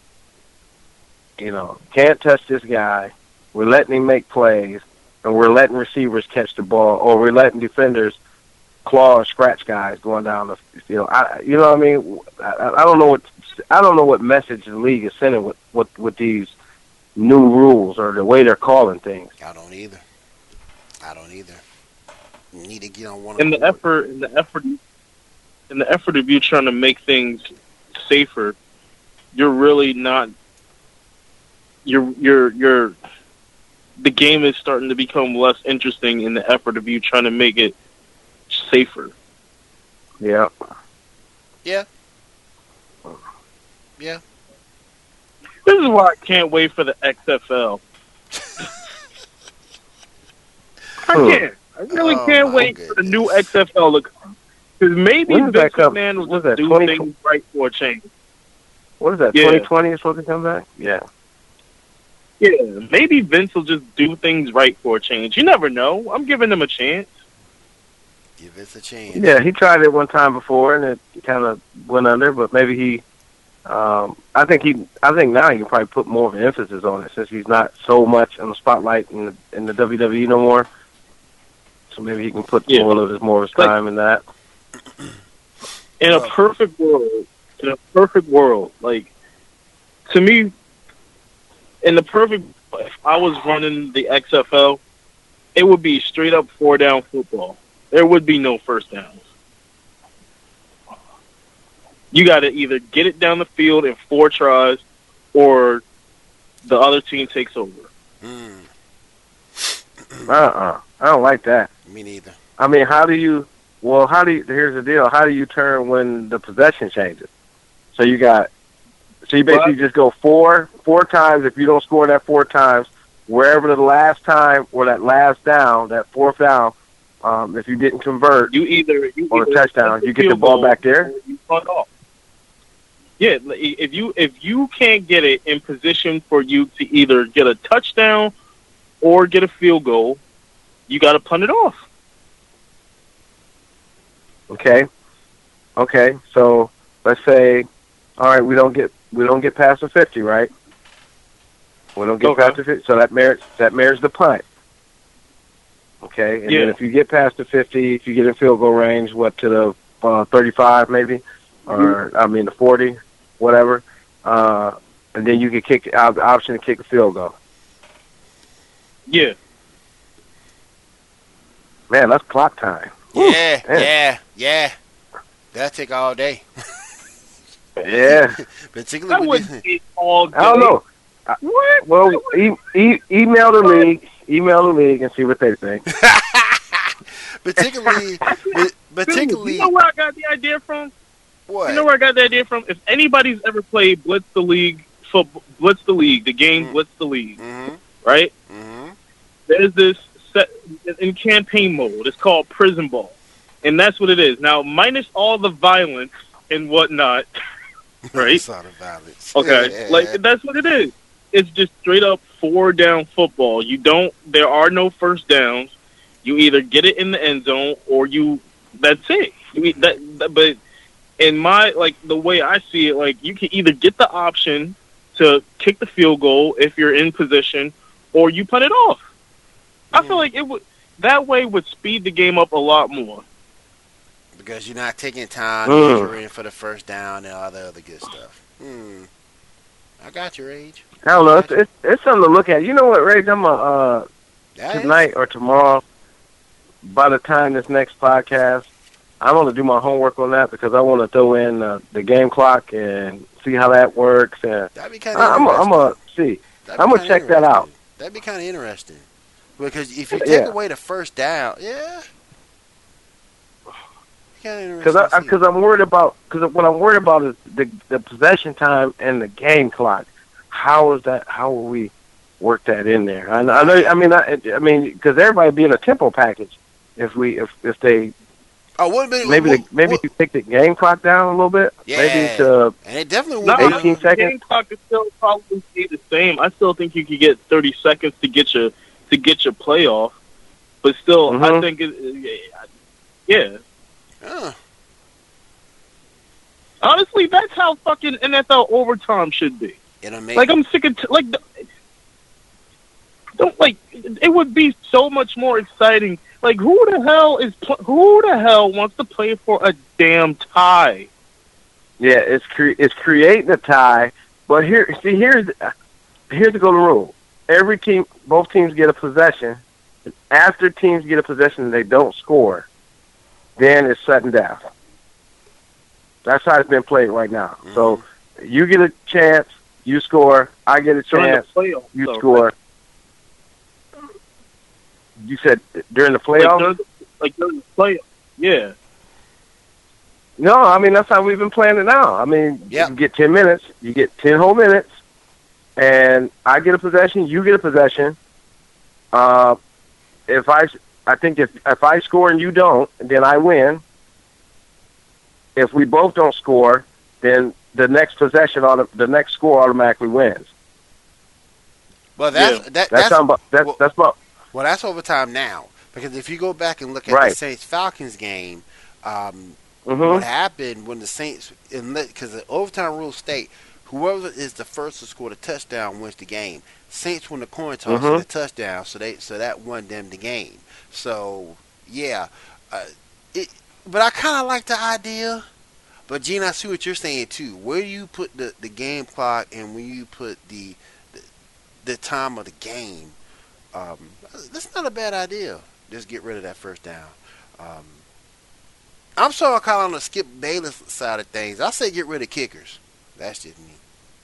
Can't touch this guy. We're letting him make plays, and we're letting receivers catch the ball, or we're letting defenders claw or scratch guys going down the field. You know what I mean? I don't know what message the league is sending with these new rules or the way they're calling things. I don't either. You need to get on one. And the effort. in the effort of you trying to make things safer, you're really not. You're. The game is starting to become less interesting in the effort of you trying to make it safer. Yeah. Yeah. Yeah. This is why I can't wait for the XFL. I can't. I really can't wait for the new XFL to come. Because maybe Vince McMahon will just do things right for a change. What is that, 2020 is supposed to come back? Yeah. Yeah, maybe Vince will just do things right for a change. You never know. I'm giving him a chance. Give Vince a chance. Yeah, he tried it one time before, and it kind of went under, but maybe he... I think now he can probably put more of an emphasis on it since he's not so much in the spotlight in the WWE no more. So maybe he can put more of his time in that. In a perfect world, like, to me, if I was running the XFL, it would be straight up 4-down football. There would be no first downs. You got to either get it down the field in 4 tries, or the other team takes over. I don't like that. Me neither. I mean, here's the deal. How do you turn when the possession changes? So you basically just go four times. If you don't score that 4 times, wherever the last time or that last down, that 4th down, if you didn't convert on a touchdown, you get the ball back there. You punt off. Yeah, if you can't get it in position for you to either get a touchdown or get a field goal, you got to punt it off. Okay. So let's say, all right, we don't get past the 50, right? We don't get past the 50, so that merits the punt. Okay, and then if you get past the 50, if you get in field goal range, to the 35 maybe, or the 40, whatever, and then you can kick the option to kick a field goal. Yeah. Man, that's clock time. Yeah. That'll take all day. Yeah. Particularly I wouldn't take all day. I don't know. What? Well, email the league and see what they think. particularly. You know where I got the idea from? What? You know where I got the idea from? If anybody's ever played Blitz the League, the game Blitz the League, right? Mm-hmm. There's this set in campaign mode. It's called Prison Ball, and that's what it is. Now, minus all the violence and whatnot, right? That's all the violence. Okay, like that's what it is. It's just straight up 4-down football. There are no first downs. You either get it in the end zone or that's it. But in the way I see it, you can either get the option to kick the field goal if you're in position, or you punt it off. I feel like that way would speed the game up a lot more. Because you're not taking time to you're in for the first down and all the other good stuff. I got your age. I don't know. It's something to look at. You know what, Rage? I'm tonight or tomorrow, by the time this next podcast, I'm going to do my homework on that because I want to throw in the game clock and see how that works. And that'd be kind of interesting. I'm going to see. I'm going to check that out. That'd be kind of interesting. Because if you take away the first down, Because I'm worried about what I'm worried about is the possession time and the game clock. How will we work that in there? I know. I mean, because everybody be in a tempo package. If they maybe you take the game clock down a little bit. Yeah, maybe to and it definitely would 18 seconds. The game clock is still probably stay the same. I still think you could get 30 seconds to get your playoff, but still, I think yeah. Honestly, that's how fucking NFL overtime should be. I'm sick of it would be so much more exciting. Who the hell wants to play for a damn tie? Yeah, it's creating a tie, but here's the golden rule. Both teams get a possession. After teams get a possession and they don't score, then it's sudden death. That's how it's been played right now. So you get a chance, you score. I get a chance, you score. You said during the playoffs? Like during the playoffs, yeah. No, I mean, that's how we've been playing it now. I mean, you get 10 minutes, you get 10 whole minutes, and I get a possession, you get a possession. I think if I score and you don't, then I win. If we both don't score, then the next possession the next score automatically wins. Well, that's overtime now. Because if you go back and look at the Saints Falcons game, what happened when the Saints, because the overtime rules state whoever is the first to score the touchdown wins the game. Saints won the coin toss for the touchdown, so that won them the game. So yeah, but I kind of like the idea. But Gene, I see what you're saying too. Where do you put the game clock and when you put the time of the game? That's not a bad idea. Just get rid of that first down. I'm sort of calling on the Skip Bayless side of things. I say get rid of kickers. That's just me.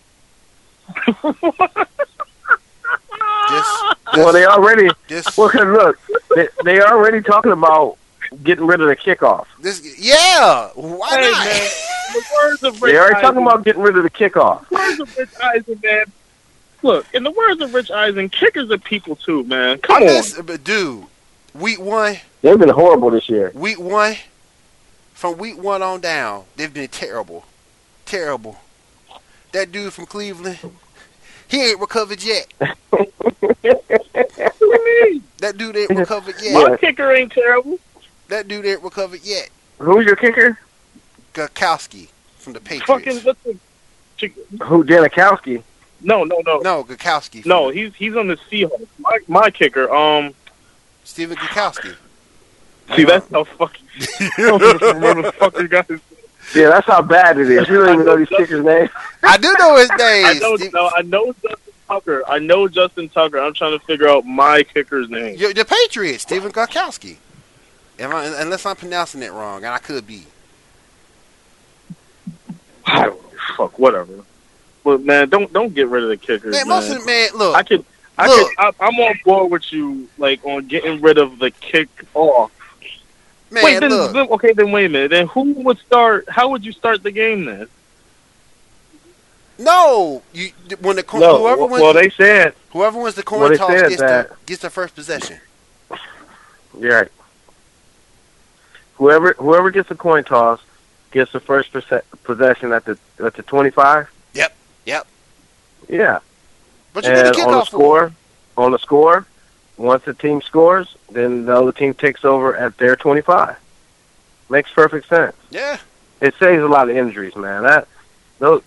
Well, they already. Well, cause look, they already talking about getting rid of the kickoff. Why not? Man, the words of Rich they already talking about getting rid of the kickoff. Words of Rich Eisen, man. Look, in the words of Rich Eisen, kickers are people too, man. Come on, but dude. Week 1, they've been horrible this year. Week 1, from week 1 on down, they've been terrible. Terrible. That dude from Cleveland, he ain't recovered yet. What do you mean? That dude ain't recovered yet. My kicker ain't terrible. That dude ain't recovered yet. Who's your kicker? Gakowski from the Patriots. Who, Janikowski? No, Gakowski. No, he's on the Seahawks. My kicker, Stephen Gakowski. See, that's how fucking motherfucker guys. Yeah, that's how bad it is. You don't even know these kickers' names. I do know his name. I know Justin Tucker. I'm trying to figure out my kicker's name. The Patriots, Stephen Gakowski. Unless I'm pronouncing it wrong, and I could be. Fuck, whatever. But man, don't get rid of the kickers. Man, most of the look. I'm on board with you, like on getting rid of the kick off. Man, wait a minute. Then who would start? How would you start the game then? No, they said whoever wins the coin toss gets the first possession. You're right. Whoever gets the coin toss gets the first possession at the 25. Yep. Yeah. But you get a kickoff on the score, once the team scores, then the other team takes over at their 25. Makes perfect sense. Yeah. It saves a lot of injuries, man. There's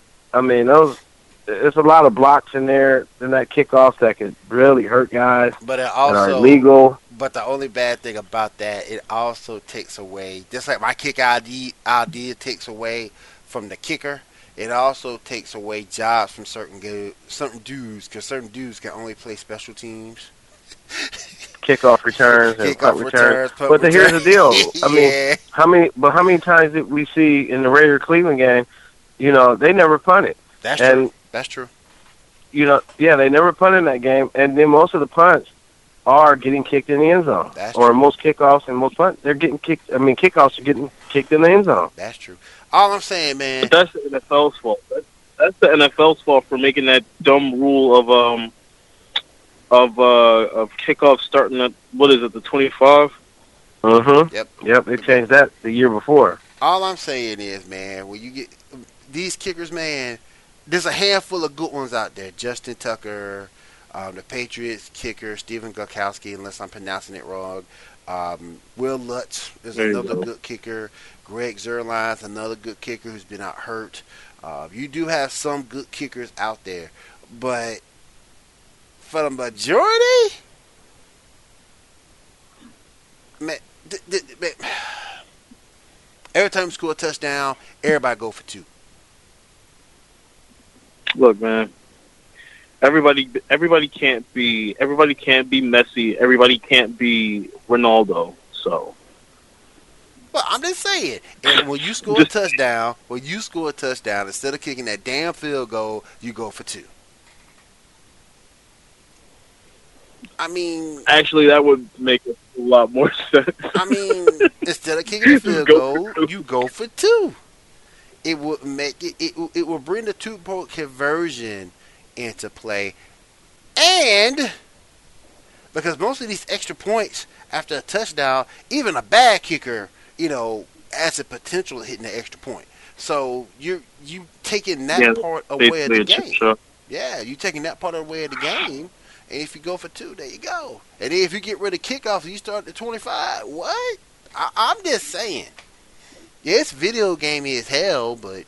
a lot of blocks in there in that kickoff that could really hurt guys. But it also are illegal. But the only bad thing about that, it also takes away, just like my kick idea takes away from the kicker. It also takes away jobs from certain dudes, because certain dudes can only play special teams. Kickoff returns and punt returns. But here's the deal. I mean, how many times did we see in the Raider Cleveland game? You know, they never punted. That's true. You know, they never punted in that game, and then most of the punts are getting kicked in the end zone. Most kickoffs and most punts, they're getting kicked. I mean, kickoffs are getting kicked in the end zone. That's true. All I'm saying, man. But that's the NFL's fault. That's the NFL's fault for making that dumb rule of kickoff starting at, what is it, the 25? Yep. They changed that the year before. All I'm saying is, man, when you get these kickers, man, there's a handful of good ones out there. Justin Tucker, the Patriots kicker, Stephen Gakowski, unless I'm pronouncing it wrong. Will Lutz is another good kicker. Greg Zuerlein's another good kicker who's been out hurt. You do have some good kickers out there, but for the majority, man, every time you score a touchdown, everybody go for 2. Look, man. Everybody can't be Messi. Everybody can't be Ronaldo. So Well, I'm just saying. And when you score a touchdown, instead of kicking that damn field goal, you go for 2. I mean, Actually, that would make a lot more sense. Instead of kicking the field Go goal, for 2. you go for 2. It would make it. It will bring the 2-point conversion into play, and because most of these extra points after a touchdown, even a bad kicker, has a potential of hitting an extra point. So you taking that part away of the game. Yeah, you taking that part away of the game. And if you go for 2, there you go. And then if you get rid of kickoffs and you start at 25, what? I'm just saying. Yeah, it's video gamey as hell, but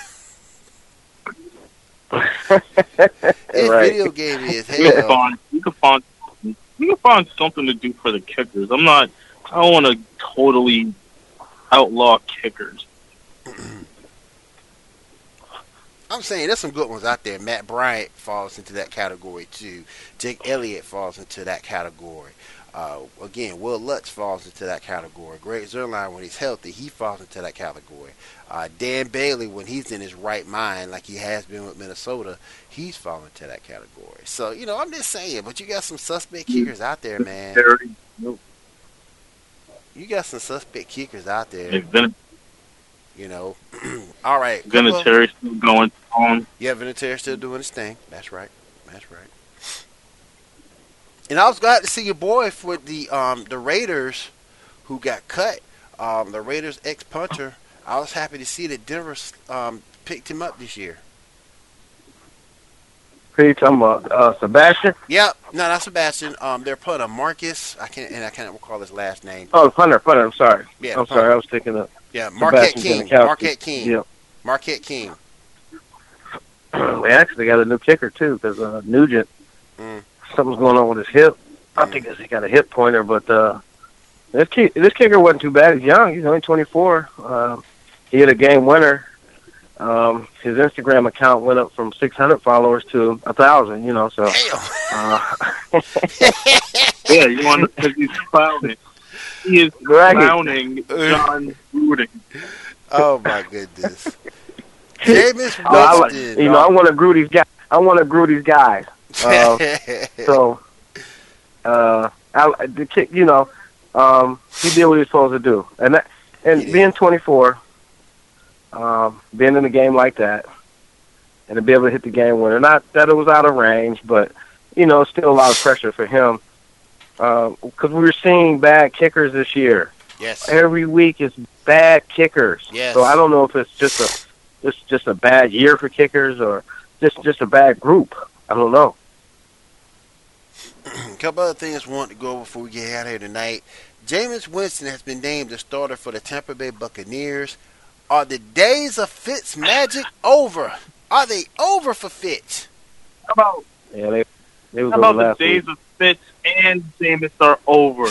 it's Right. video gamey as hell. You can find something to do for the kickers. I don't want to totally outlaw kickers. I'm saying there's some good ones out there. Matt Bryant falls into that category too. Jake Elliott falls into that category. Again, Will Lutz falls into that category. Greg Zuerlein, when he's healthy, he falls into that category. Dan Bailey, when he's in his right mind, like he has been with Minnesota, he's falling into that category. So, I'm just saying, but you got some suspect kickers out there, man. You got some suspect kickers out there. All right. Vinatieri still going on. Yeah, Vinatieri still doing his thing. That's right. And I was glad to see your boy for the Raiders who got cut. The Raiders ex-punter. I was happy to see that Denver picked him up this year. Who you talking about? Sebastian? Yep. No, not Sebastian. They're punter Marcus. I can't recall his last name. Oh, Punter. I'm sorry. Yeah, I'm sorry. I was thinking of. Yeah, Marquette Sebastian King. Janikowski. Marquette King. Yeah. Marquette King. We actually got a new kicker too, because Nugent, something's going on with his hip. I think he got a hip pointer, but this kicker wasn't too bad. He's young. He's only 24. He hit a game winner. His Instagram account went up from 600 followers to 1,000. So. Yeah, you want because he's clowning. He is clowning John Gruden. Oh my goodness. Jameis Winston. I want to grew these guys. The kick, he did what he was supposed to do, and being 24, being in a game like that, and to be able to hit the game winner. Not that it was out of range, but still a lot of pressure for him, because we were seeing bad kickers this year. Yes. Every week is bad kickers. Yes. So I don't know if it's just a bad year for kickers or just a bad group. I don't know. A couple other things I want to go over before we get out of here tonight. Jameis Winston has been named the starter for the Tampa Bay Buccaneers. Are the days of Fitz magic over? Are they over for Fitz? How about they was how over about the last days week. of Fitz and Jameis are over?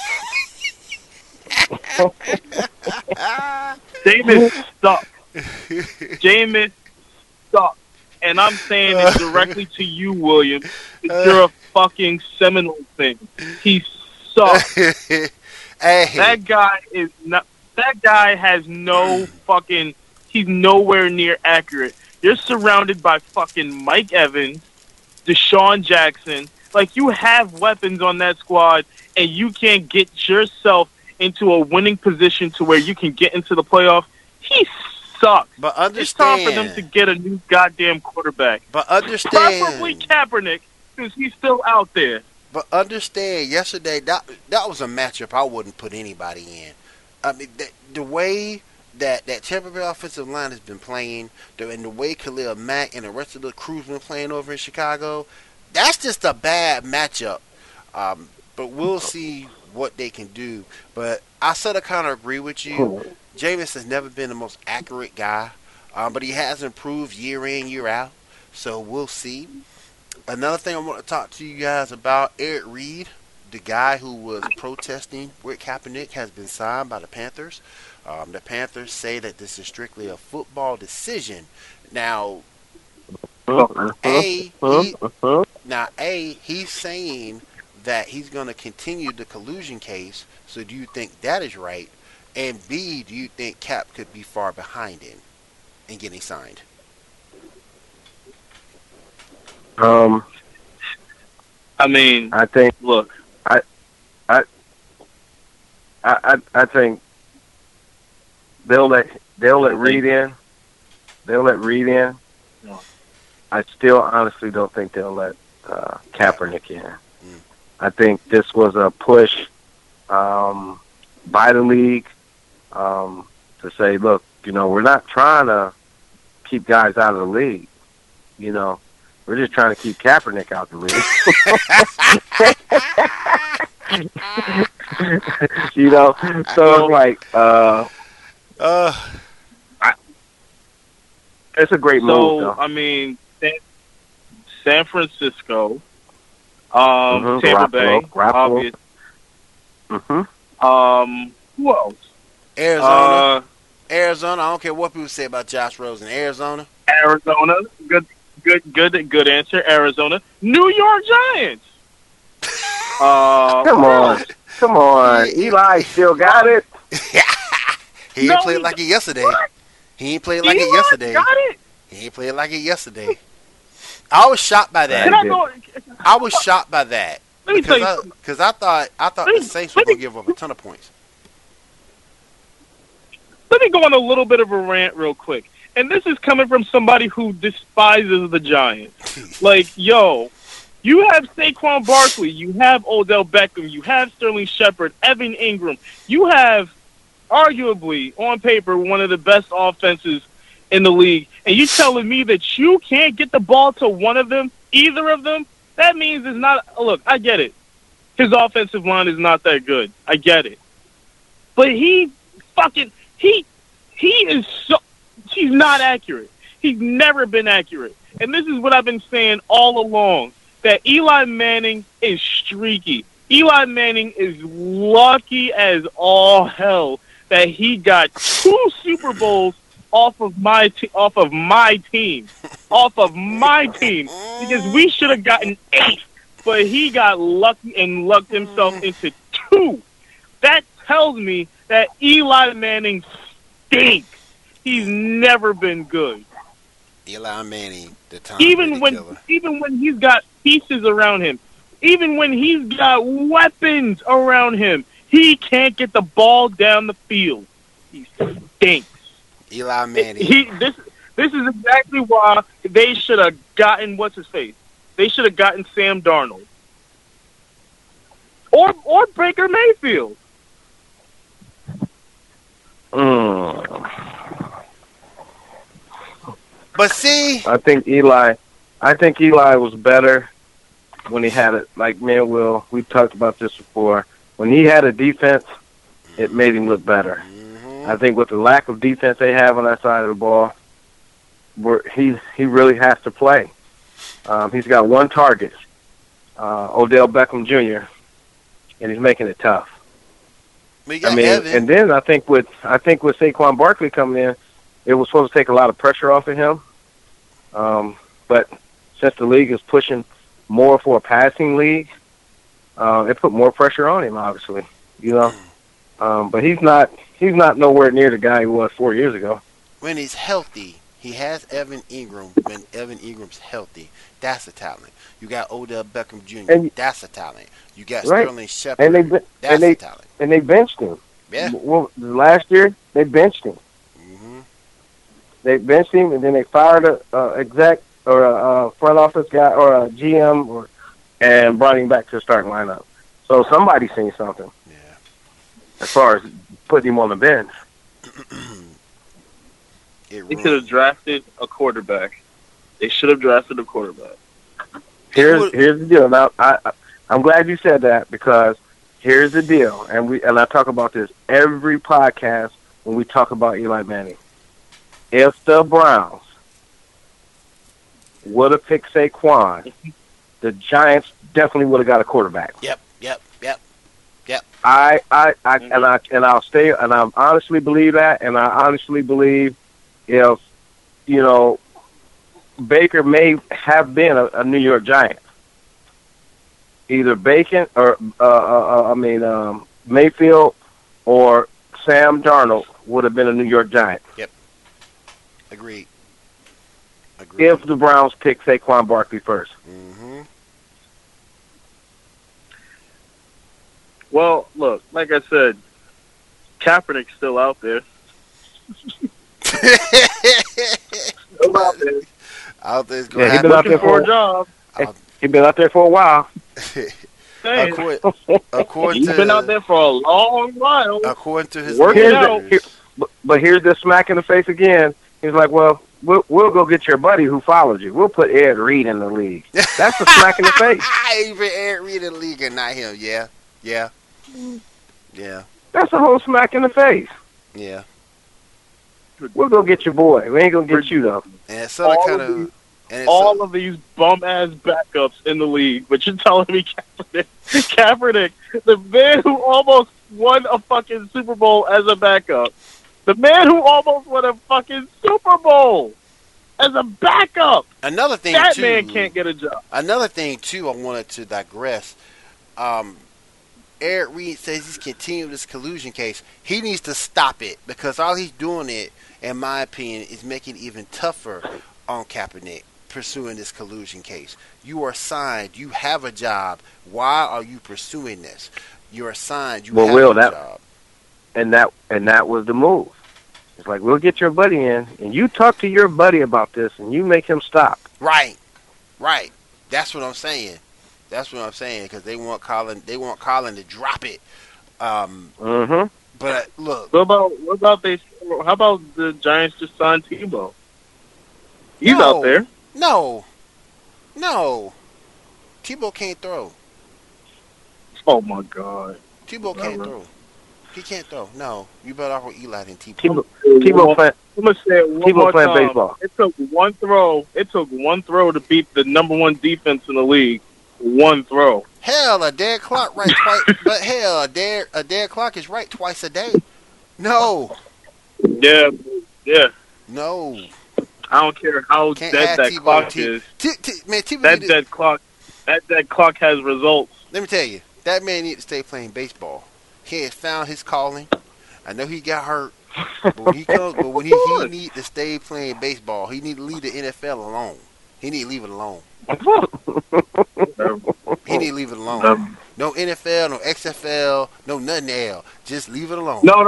Jameis sucks. Jameis sucks. And I'm saying it directly to you, William. You're a fucking Seminole thing. He sucks. Hey. That guy is not. That guy has no fucking. He's nowhere near accurate. You're surrounded by fucking Mike Evans, Deshaun Jackson. Like, you have weapons on that squad, and you can't get yourself into a winning position to where you can get into the playoff. He sucks. But It's time understand. for them to get a new goddamn quarterback. But understand. Preferably Kaepernick, because he's still out there. But understand, yesterday, that was a matchup I wouldn't put anybody in. I mean, the way that Tampa Bay offensive line has been playing, and the way Khalil Mack and the rest of the crew's been playing over in Chicago, that's just a bad matchup. But we'll see what they can do. But I sort of kind of agree with you. Jameis has never been the most accurate guy, but he has improved year in, year out. So we'll see. Another thing I want to talk to you guys about, Eric Reed, the guy who was protesting with Kaepernick, has been signed by the Panthers. The Panthers say that this is strictly a football decision. Now, he's saying that he's going to continue the collusion case. So do you think that is right? And B, do you think Cap could be far behind him in getting signed? Um, I mean, I think look, I I think they'll let Reed in. They'll let Reed in. No. I still honestly don't think they'll let Kaepernick in. Mm. I think this was a push by the league to say, look, we're not trying to keep guys out of the league. We're just trying to keep Kaepernick out the league. So it's like it's a great move. Though. I mean, San Francisco, Mm-hmm. Tampa Bay, Garoppolo. obvious. Who else? Arizona. Arizona. I don't care what people say about Josh Rosen. Arizona. Arizona. Good answer. Arizona. New York Giants. Come on. Eli still got it. He ain't played like it yesterday. What? He ain't played like it yesterday. Got it? He ain't played like it yesterday. I was shocked by that. I was shocked by that because I thought the Saints were going to give up a ton of points. Let me go on a little bit of a rant real quick. And this is coming from somebody who despises the Giants. Like, yo, you have Saquon Barkley, you have Odell Beckham, you have Sterling Shepard, Evan Ingram. You have, arguably, on paper, one of the best offenses in the league. And you telling me that you can't get the ball to one of them, either of them? That means it's not – look, I get it. His offensive line is not that good. I get it. But he is so – he's not accurate. He's never been accurate. And this is what I've been saying all along, that Eli Manning is streaky. Eli Manning is lucky as all hell that he got 2 Super Bowls off of my team. Because we should have gotten 8. But he got lucky and lucked himself into 2. That tells me that Eli Manning stinks. He's never been good. Eli Manning, the time even when he's got pieces around him, even when he's got weapons around him, he can't get the ball down the field. He stinks. Eli Manning. This is exactly why they should have gotten what's his face. They should have gotten Sam Darnold or Baker Mayfield. But see, I think Eli was better when he had it. Like we've talked about this before. When he had a defense, it made him look better. Mm-hmm. I think with the lack of defense they have on that side of the ball, he really has to play. He's got 1 target, Odell Beckham Jr., and he's making it tough. And then I think with Saquon Barkley coming in, it was supposed to take a lot of pressure off of him. But since the league is pushing more for a passing league, it put more pressure on him, obviously. But he's not nowhere near the guy he was 4 years ago. When he's healthy, he has Evan Ingram. When Evan Ingram's healthy, that's a talent. You got Odell Beckham Jr. That's a talent. You got Sterling Shepard. That's a talent. And they benched him. Yeah. Well, last year they benched him. Mm-hmm. They benched him, and then they fired a exec or a front office guy or a GM, and brought him back to the starting lineup. So somebody's seen something. Yeah. As far as putting him on the bench. They could have drafted a quarterback. They should have drafted a quarterback. Here's the deal. Now, I'm glad you said that, because here's the deal, and I talk about this every podcast when we talk about Eli Manning. If the Browns would have picked Saquon, the Giants definitely would have got a quarterback. Yep. I honestly believe that, and I honestly believe if Baker may have been a New York Giant, either Mayfield or Sam Darnold would have been a New York Giant. Agreed. If the Browns picked Saquon Barkley first. Mm-hmm. Well, look, like I said, Kaepernick's still out there. Still out there. Out there's Yeah, he's been out there For a job. He's been out there for a while. Saying, according he's to been out there for a long while. according to his Working lawyers, out. But here's this smack in the face again. He's like, well, we'll go get your buddy who followed you. We'll put Ed Reed in the league. That's a smack in the face. Even Ed Reed in the league and not him. Yeah. That's a whole smack in the face. Yeah. We'll go get your boy. We ain't gonna get you though. And it's sort of kind of all of these bum-ass backups in the league, but you're telling me Kaepernick, the man who almost won a fucking Super Bowl as a backup, the man who almost won a fucking Super Bowl as a backup, another thing that too, man can't get a job. Another thing, too, I wanted to digress. Eric Reed says he's continuing this collusion case. He needs to stop it because all he's doing it, in my opinion, is making it even tougher on Kaepernick pursuing this collusion case. You are signed. You have a job. Why are you pursuing this? You're signed. You have a job. And that was the move. It's like, we'll get your buddy in, and you talk to your buddy about this, and you make him stop. Right. That's what I'm saying. Because they want Colin to drop it. But look. What about how about the Giants just signed Tebow? He's out there. No. Tebow can't throw. Oh my God. Tebow can't throw. He can't throw. No. You better off with Eli than Tebow. Tebow playing time. baseball. It took one throw. To beat the number one defense in the league. One throw. Hell, a dead clock right twice. But hell, a dead clock is right twice a day. No. Yeah. No. I don't care how dead that clock is. That dead clock has results. Let me tell you, that man needs to stay playing baseball. He has found his calling. I know he got hurt, but when he need to stay playing baseball. He need to leave the NFL alone. He need to leave it alone. He need to leave it alone. No NFL, no XFL, no nothing else. Just leave it alone. No.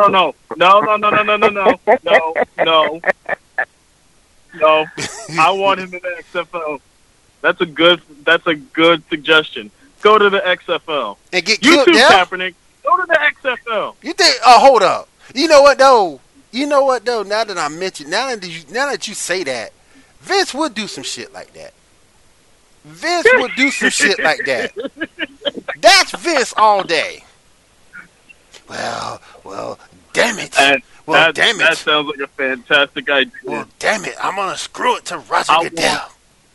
I want him in the XFL. That's a good suggestion. Go to the XFL. And get you killed too, there? Kaepernick. Go to the XFL. You think? Oh, hold up. You know what though? Now that you say that, Vince would do some shit like that. That's Vince all day. Well, damn it. Damn it. That sounds like a fantastic idea. Well, damn it. I'm gonna screw it to Roger Goodell.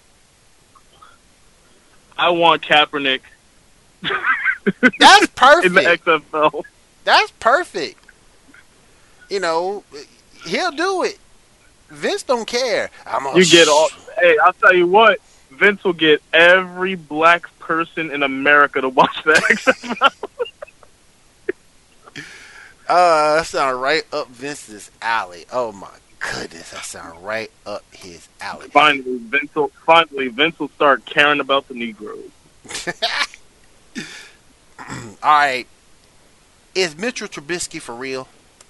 I want Kaepernick. That's perfect. In the XFL. That's perfect. He'll do it. Vince don't care. Hey, I'll tell you what. Vince will get every black person in America to watch the XFL. That sounds right up Vince's alley. Oh my goodness, that sounds right up his alley. Finally, Vince will start caring about the Negroes. All right, is Mitchell Trubisky for real?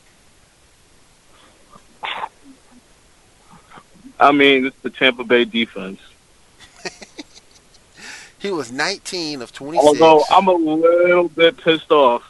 I mean, it's the Tampa Bay defense. He was 19 of 26. Although I'm a little bit pissed off.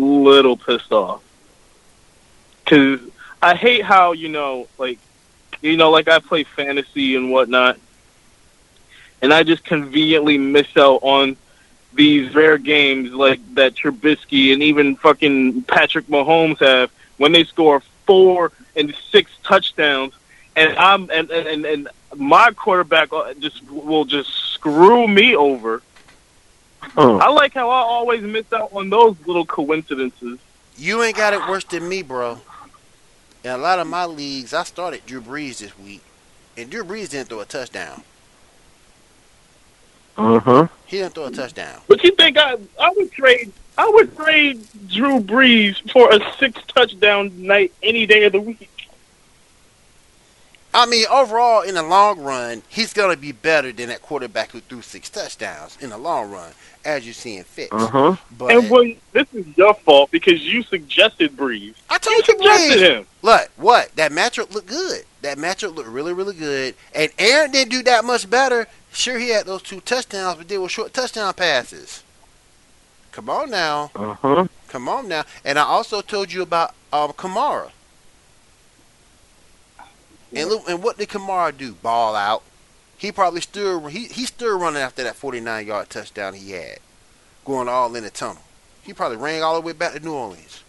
Because I hate how, like I play fantasy and whatnot, and I just conveniently miss out on these rare games like that Trubisky and even fucking Patrick Mahomes have when they score 4 and 6 touchdowns, and my quarterback will just screw me over. I like how I always miss out on those little coincidences. You ain't got it worse than me, bro. In a lot of my leagues, I started Drew Brees this week, and Drew Brees didn't throw a touchdown. He didn't throw a touchdown. But you think I I would trade Drew Brees for a 6-touchdown night any day of the week. I mean, overall, in the long run, he's going to be better than that quarterback who threw 6 touchdowns in the long run, as you're seeing fit. But And this is your fault because you suggested Brees. I told you Suggested Brees. him. Look, what? That matchup looked good. That matchup looked really, really good. And Aaron didn't do that much better. Sure, he had those 2 touchdowns, but they were short touchdown passes. Come on now. Come on now. And I also told you about Kamara. And look, and what did Kamara do? Ball out. He probably he's still running after that 49-yard touchdown he had, going all in the tunnel. He probably ran all the way back to New Orleans.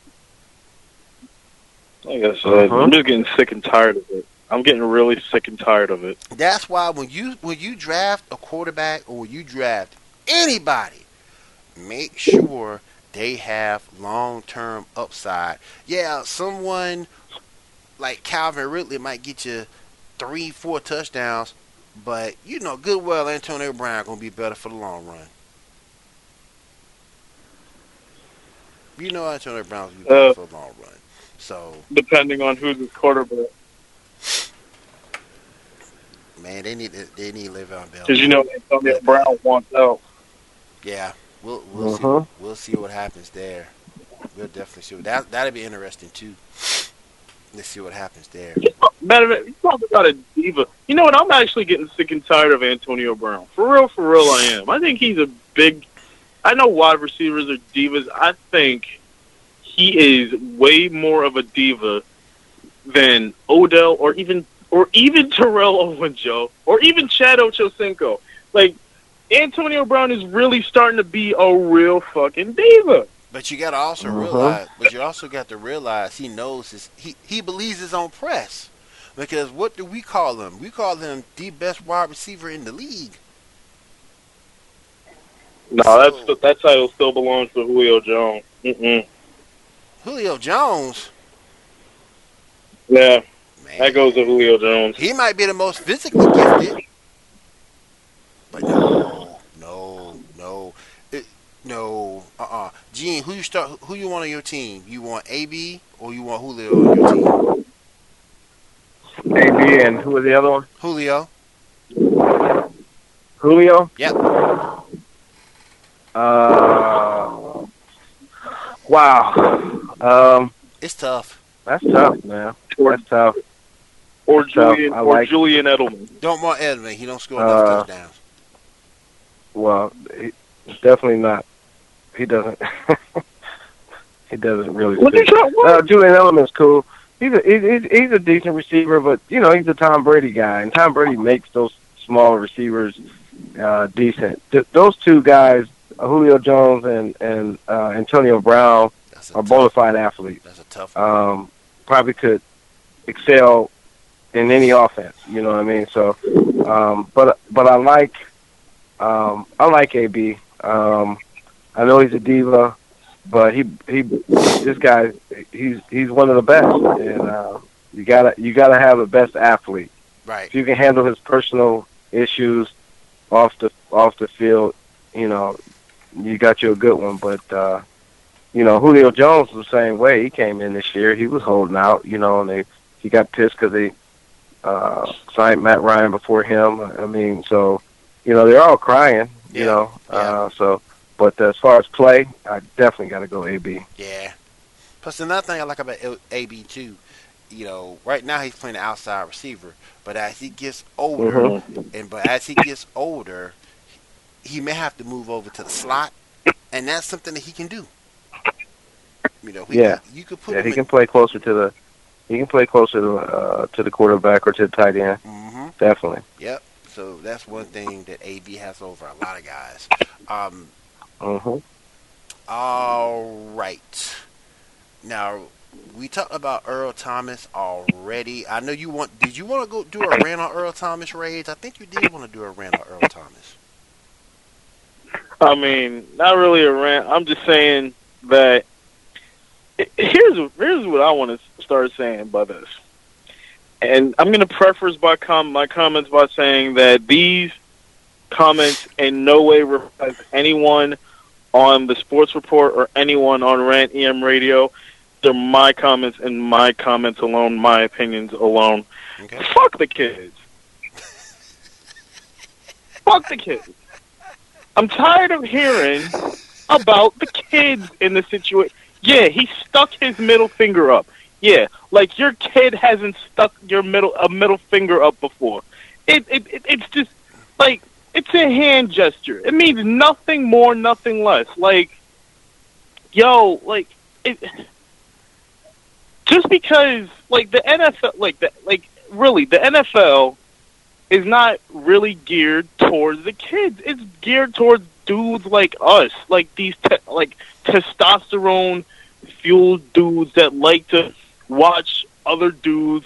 Like I said, I'm just getting sick and tired of it. I'm getting really sick and tired of it. That's why when you draft a quarterback or when you draft anybody, make sure they have long-term upside. Yeah, someone like Calvin Ridley might get you 3-4 touchdowns, but you know good well Antonio Brown gonna be better for the long run. You know Antonio Brown's gonna be better for the long run. So depending on who's his quarterback, man, they need Le'Veon Bell. because you know Antonio Brown wants out. Yeah, we'll see what happens there. We'll definitely see. That'll be interesting too. Let's see what happens there. You talk about a diva. You know what? I'm actually getting sick and tired of Antonio Brown. For real, I am. I think he's a big. I know wide receivers are divas. I think he is way more of a diva than Odell or even Terrell Owens, Joe, or even Chad Ochocinco. Like, Antonio Brown is really starting to be a real fucking diva. But you got to also realize. But you also got to realize he knows he believes his own press. Because what do we call him? We call him the best wide receiver in the league. No, that title still belongs to Julio Jones. Julio Jones. Yeah, Man, that goes to Julio Jones. he might be the most physically gifted. But no. Gene, who you want on your team? You want AB or you want Julio on your team? AB and who was the other one? Julio. Julio? Yep. Wow. It's tough. That's tough, man. That's tough. Or Julian Edelman. Don't want Edelman. He don't score enough touchdowns. Well, definitely not. He doesn't. He doesn't really. Julian Edelman's cool. He's a decent receiver, but you know he's a Tom Brady guy, and Tom Brady makes those small receivers decent. Those two guys, Julio Jones and Antonio Brown, are bona fide athletes. That's a tough one. Probably could excel in any offense. You know what I mean? So, but I like AB. I know he's a diva, but this guy, he's one of the best, and you gotta have the best athlete. Right. If you can handle his personal issues off the field, you know, you got you a good one. But you know, Julio Jones was the same way. He came in this year. He was holding out, you know, and he got pissed because they signed Matt Ryan before him. I mean, so you know, they're all crying, you know. So, but as far as play, I definitely got to go AB. Yeah. Plus, another thing I like about AB too, you know, right now he's playing the outside receiver, but as he gets older, he may have to move over to the slot, and that's something that he can do. You know, you could put him he can play closer to the. He can play closer to the quarterback or to the tight end. Mm-hmm. Definitely. Yep. So that's one thing that AB has over a lot of guys. All right. Now, we talked about Earl Thomas already. I know you want. Did you want to go do a rant on Earl Thomas, Rage? I think you did want to do a rant on Earl Thomas. I mean, not really a rant. I'm just saying that here's what I want to start saying by this. And I'm going to preface my comments by saying that these comments in no way reflect anyone on the Sports Report or anyone on Rant EM Radio. They're my comments and my comments alone, my opinions alone. Okay. Fuck the kids. Fuck the kids. I'm tired of hearing about the kids in the situation. Yeah, he stuck his middle finger up. Yeah, like your kid hasn't stuck a middle finger up before. It's just like it's a hand gesture. It means nothing more, nothing less. Like, yo, like just because like the NFL, really the NFL is not really geared towards the kids. It's geared towards dudes like us, like these testosterone fueled dudes that like to watch other dudes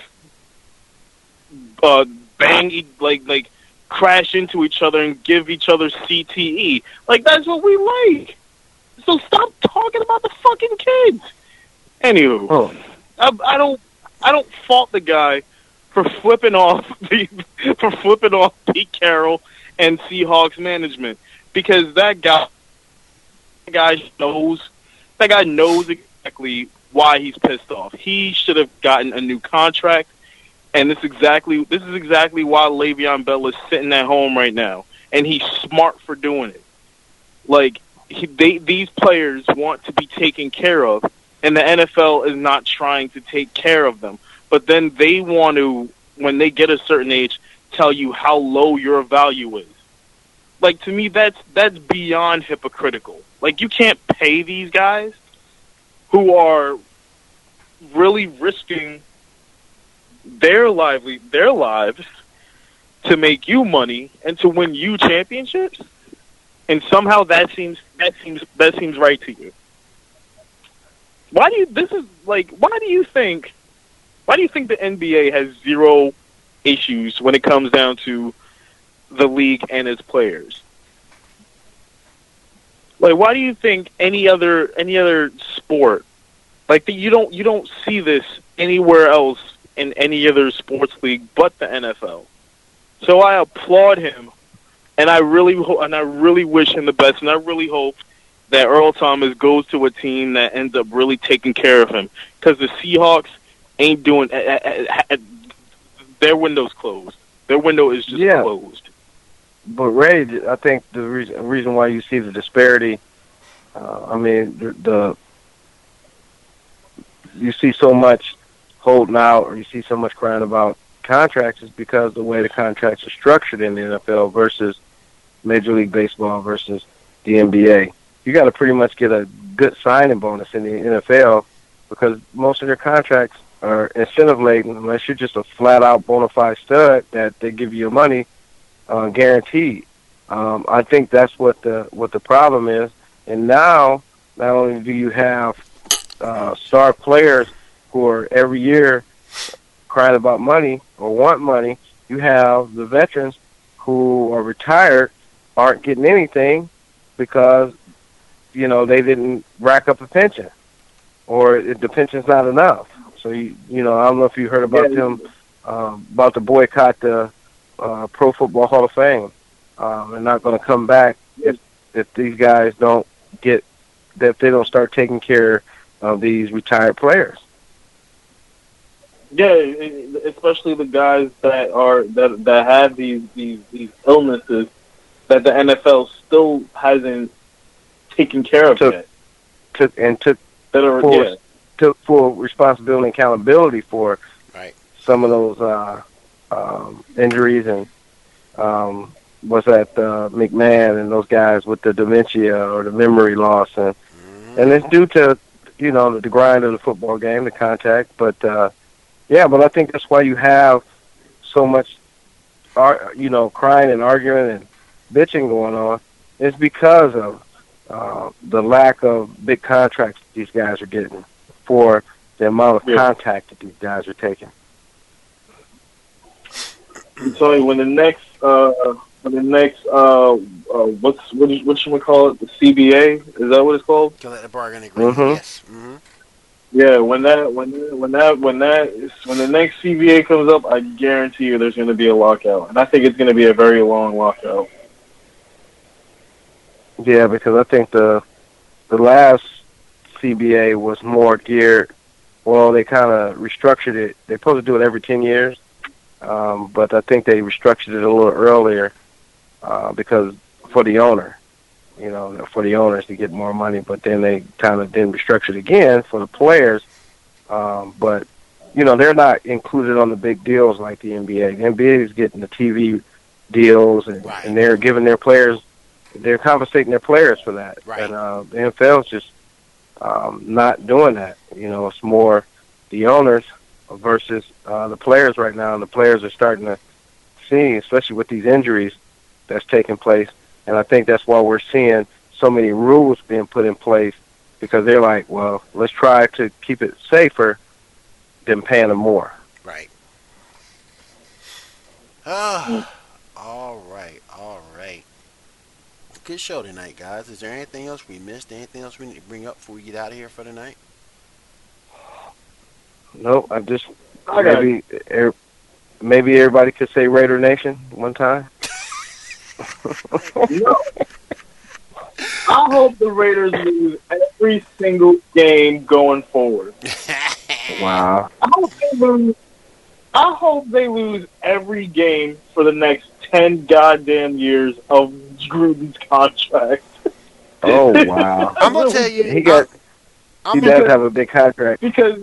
bang, like crash into each other and give each other CTE. Like, that's what we like. So stop talking about the fucking kids. Anywho, I don't fault the guy for flipping off Pete Carroll and Seahawks management, because that guy knows exactly why he's pissed off. He should have gotten a new contract, and this is exactly why Le'Veon Bell is sitting at home right now, and he's smart for doing it. Like, these players want to be taken care of, and the NFL is not trying to take care of them. But then they want to, when they get a certain age, tell you how low your value is. Like, to me, that's beyond hypocritical. Like, you can't pay these guys who are really risking their lives to make you money and to win you championships, and somehow that seems right to you. Why do you think the NBA has zero issues when it comes down to the league and its players? Like, why do you think any other sport, like, you don't see this anywhere else in any other sports league but the NFL? So I applaud him, and I really wish him the best, and I really hope that Earl Thomas goes to a team that ends up really taking care of him, because the Seahawks ain't doing. Their window's closed. Their window is just closed. But Ray, I think the reason why you see the disparity, you see so much holding out, or you see so much crying about contracts, is because the way the contracts are structured in the NFL versus Major League Baseball versus the NBA. You got to pretty much get a good signing bonus in the NFL, because most of their contracts are incentive laden, unless you're just a flat out bona fide stud that they give you your money guaranteed. I think that's what the problem is. And now, not only do you have star players who are every year crying about money or want money, you have the veterans who are retired aren't getting anything because, they didn't rack up a pension, or the pension's not enough. So, I don't know if you heard about them, about the boycott the Pro Football Hall of Fame. They're not going to come back if these guys if they don't start taking care of these retired players. Yeah, especially the guys that have these illnesses that the NFL still hasn't taken care of yet. Took full responsibility and accountability for some of those injuries, and was that McMahon and those guys with the dementia or the memory loss, and it's due to the grind of the football game, the contact. But but I think that's why you have so much crying and arguing and bitching going on. It's because of the lack of big contracts these guys are getting for the amount of contact that these guys are taking. So when the next what you call it, the CBA, is that what it's called? Collective bargaining agreement. Yes. Mm-hmm. Yeah, when the next CBA comes up, I guarantee you there's going to be a lockout, and I think it's going to be a very long lockout. Yeah, because I think the the last CBA was more geared. Well, they kind of restructured it. They're supposed to do it every 10 years, but I think they restructured it a little earlier because for the owner, for the owners to get more money. But then they kind of then restructured it again for the players. But they're not included on the big deals like the NBA. The NBA is getting the TV deals, and, Right. and they're giving their players, they're compensating their players for that. Right. And the NFL is just not doing that. It's more the owners versus the players right now, and the players are starting to see, especially with these injuries that's taking place. And I think that's why we're seeing so many rules being put in place, because they're like, well, let's try to keep it safer than paying them more. Right. All right. Good show tonight, guys. Is there anything else we missed? Anything else we need to bring up before we get out of here for tonight? No, maybe everybody could say Raider Nation one time. No. I hope the Raiders lose every single game going forward. Wow. I hope they lose every game for the next 10 goddamn years of Gruden's contract. Oh, wow. I'm gonna tell you, He does have a big contract. Because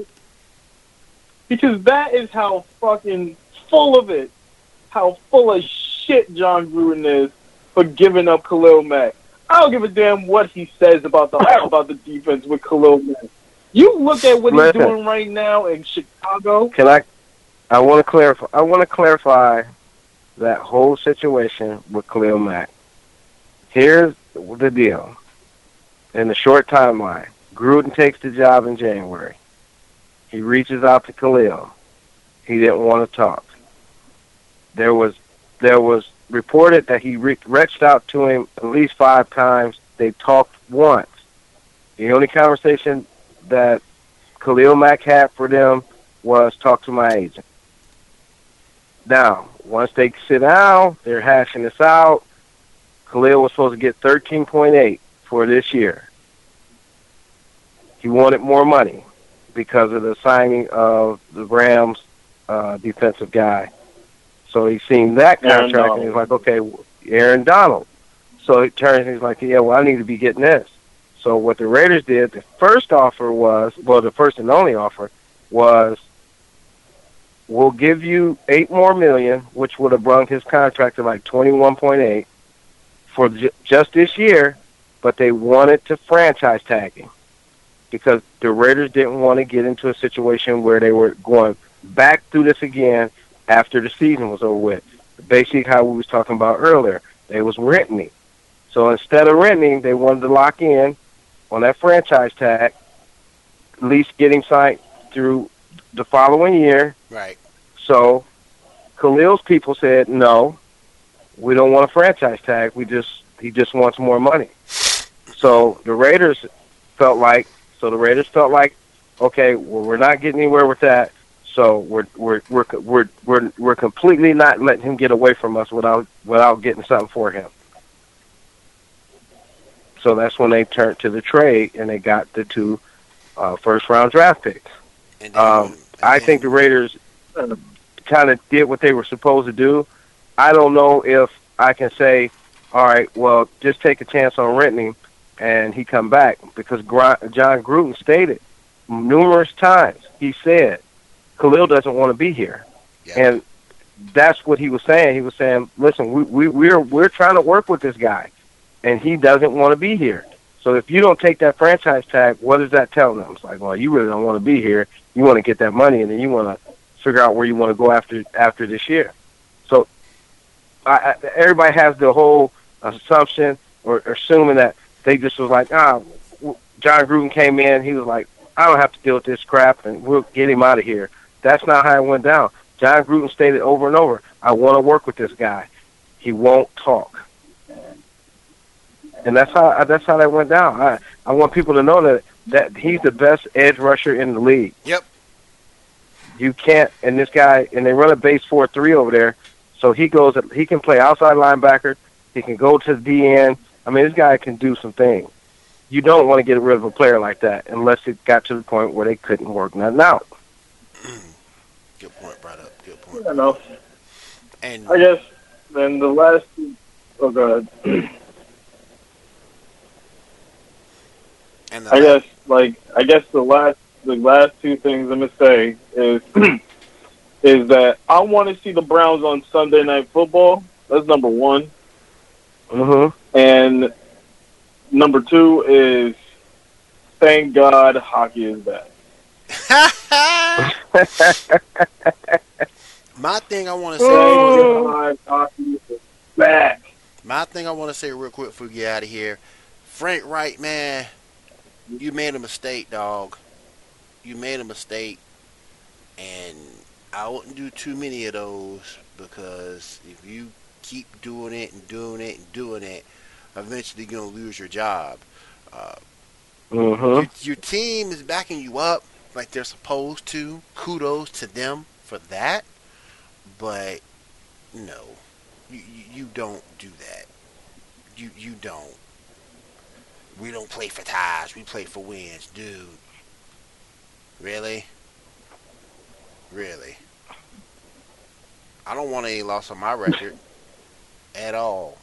that is how fucking full of shit John Gruden is for giving up Khalil Mack. I don't give a damn what he says about the defense with Khalil Mack. You look at what he's doing right now in Chicago. I want to clarify that whole situation with Khalil Mack. Here's the deal. In the short timeline, Gruden takes the job in January. He reaches out to Khalil. He didn't want to talk. There was reported that he reached out to him at least 5 times. They talked once. The only conversation that Khalil Mack had for them was talk to my agent. Now, once they sit down, they're hashing this out. Khalil was supposed to get $13.8 for this year. He wanted more money because of the signing of the Rams defensive guy. So he's seen that contract, and he's like, okay, Aaron Donald. So he turns and he's like, yeah, well, I need to be getting this. So what the Raiders did, the first offer was, the first and only offer was, we'll give you $8 more million, which would have brought his contract to like 21.8 for just this year, but they wanted to franchise tag him because the Raiders didn't want to get into a situation where they were going back through this again after the season was over with. Basically how we was talking about earlier, they was renting him. So instead of renting him, they wanted to lock in on that franchise tag, at least get him signed through the following year. Right. So Khalil's people said, no, we don't want a franchise tag. He just wants more money. So the Raiders felt like, okay, well, we're not getting anywhere with that. So we're completely not letting him get away from us without getting something for him. So that's when they turned to the trade and they got the 2 first-round draft picks. I think the Raiders kind of did what they were supposed to do. I don't know if I can say, all right, well, just take a chance on renting him and he come back, because John Gruden stated numerous times, he said, Khalil doesn't want to be here. Yeah. And that's what he was saying. He was saying, listen, we're trying to work with this guy, and he doesn't want to be here. So if you don't take that franchise tag, what does that tell them? It's like, well, you really don't want to be here. You want to get that money, and then you want to figure out where you want to go after this year. So everybody has the whole assumption or assuming that they just was like, John Gruden came in. He was like, I don't have to deal with this crap, and we'll get him out of here. That's not how it went down. John Gruden stated over and over, I want to work with this guy. He won't talk. And that's how that went down. I want people to know that he's the best edge rusher in the league. Yep. You can't, and this guy, and they run a base 4-3 over there, so he can play outside linebacker. He can go to the DN. I mean, this guy can do some things. you don't want to get rid of a player like that unless it got to the point where they couldn't work nothing out. Good point brought up. Good point. I know. And I guess then the last. Oh, go ahead. and I guess the last two things I'm gonna say is is that I want to see the Browns on Sunday Night Football. That's number one. Mm-hmm. And number two is thank God hockey is back. my thing I want to say. Thank God hockey is back. My thing I want to say real quick before we get out of here, Frank Wright, man, you made a mistake, dog. You made a mistake, and I wouldn't do too many of those because if you keep doing it and doing it and doing it, eventually you're gonna lose your job. Your team is backing you up like they're supposed to. Kudos to them for that, but no, you don't do that. You don't. We don't play for ties. We play for wins, dude. Really? Really? I don't want any loss on my record at all.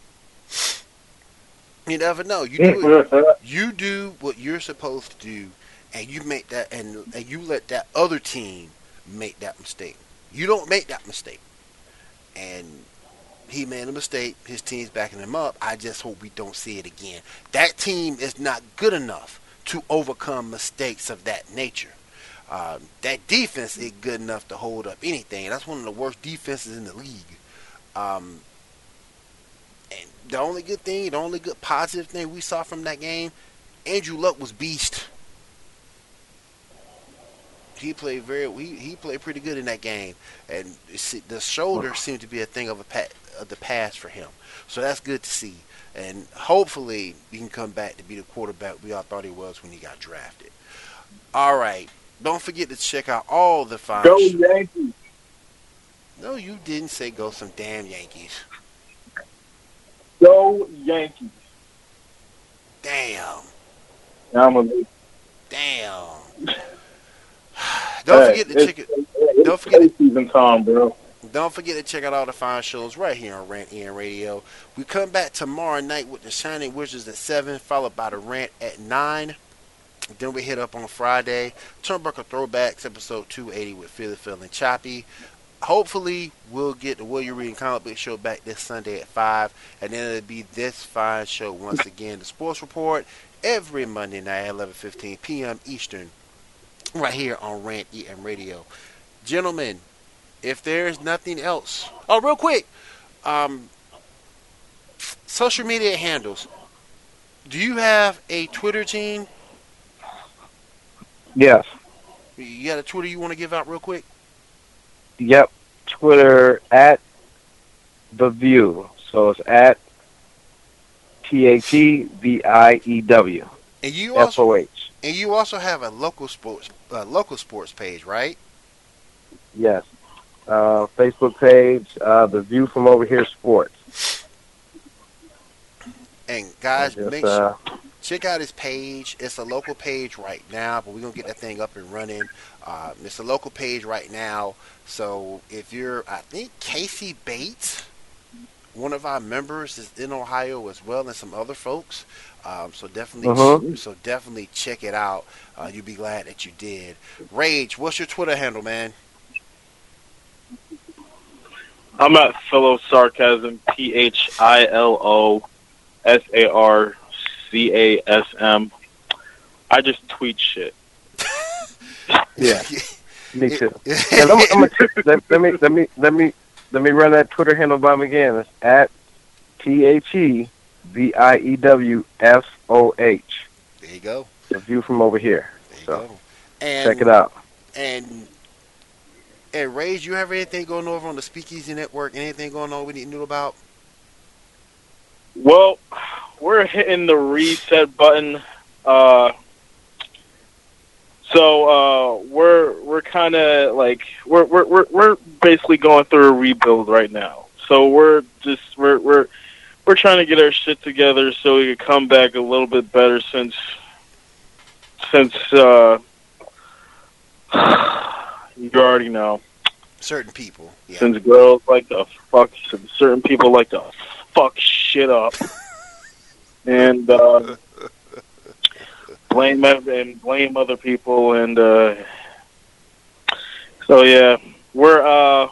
You never know. You do what you're supposed to do, and you make that, and you let that other team make that mistake. You don't make that mistake, and he made a mistake. His team's backing him up. I just hope we don't see it again. That team is not good enough to overcome mistakes of that nature. That defense is good enough to hold up anything. That's one of the worst defenses in the league. And the only good positive thing we saw from that game, Andrew Luck was beast. He played he played pretty good in that game, and the shoulder seemed to be a thing of the past for him. So that's good to see, and hopefully he can come back to be the quarterback we all thought he was when he got drafted. All right. Don't forget to check out all the fine. Go Yankees. No, you didn't say go some damn Yankees. Go Yankees. Damn. Damn. Don't forget to check it. Don't forget season time, bro. Don't forget to check out all the fine shows right here on Rant EN Radio. We come back tomorrow night with the Shining Wizards at 7, followed by the Rant at 9. Then we hit up on Friday, Turnbuckle Throwbacks, episode 280 with Philly Phil and Choppy. Hopefully, we'll get the Will You Read Comic Book Show back this Sunday at 5. And then it'll be this fine show once again, the Sports Report, every Monday night at 11:15 p.m. Eastern, right here on Rant EN Radio. Gentlemen, if there's nothing else... Oh, real quick. Social media handles. Do you have a Twitter team? Yes. You got a Twitter you want to give out real quick? Yep. Twitter at The View. So it's at THEVIEW. And you also FOH. And you also have a local sports page, right? Yes. Facebook page, The View from Over Here Sports. And guys, Just, make sure check out his page. It's a local page right now, but we're going to get that thing up and running. It's a local page right now. So if you're, I think Casey Bates, one of our members, is in Ohio as well, and some other folks. So definitely check it out. You'll be glad that you did. Rage, what's your Twitter handle, man? I'm at Philo Sarcasm, PHILOSARCASM. I just tweet shit. Yeah, me too. Let me run that Twitter handle by him again. It's at THEVIEWFOH. There you go. The View from Over Here. There you go. And, check it out. And Rage, you have anything going over on the Speakeasy Network? Anything going on we need to know about? Well, we're hitting the reset button. So we're kind of like we're basically going through a rebuild right now. So we're we're trying to get our shit together so we can come back a little bit better since you already know. Certain people. Yeah. Since girls like to fuck, certain people like to fuck shit up, and blame other people, and so yeah, we're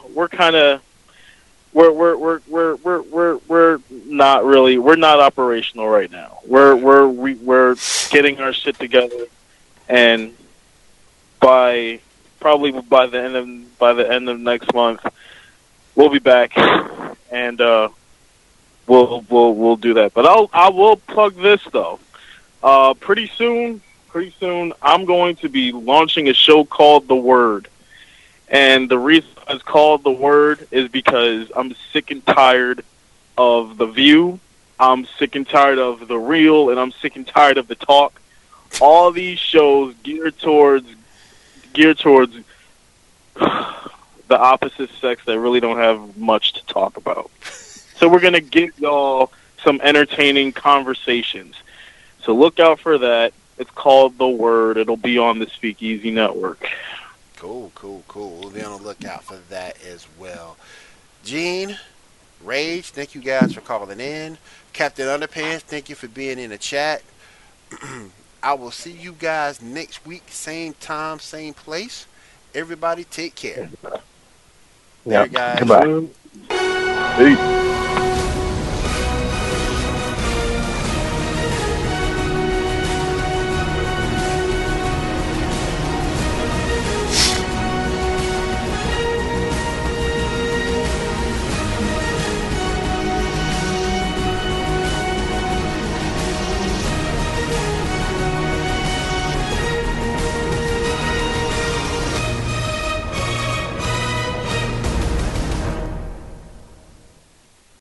not operational right now. We're getting our shit together, and probably by the end of next month, we'll be back, and we'll do that. But I will plug this though. Pretty soon, I'm going to be launching a show called The Word, and the reason it's called The Word is because I'm sick and tired of The View. I'm sick and tired of The Real, and I'm sick and tired of The Talk. All these shows geared towards the opposite sex that really don't have much to talk about. So we're going to give y'all some entertaining conversations. So look out for that. It's called The Word. It'll be on the Speakeasy Network. Cool. We'll be on the lookout for that as well. Gene, Rage, thank you guys for calling in. Captain Underpants, thank you for being in the chat. I will see you guys next week, same time, same place. Everybody take care. Yeah. Guys. Goodbye. Peace.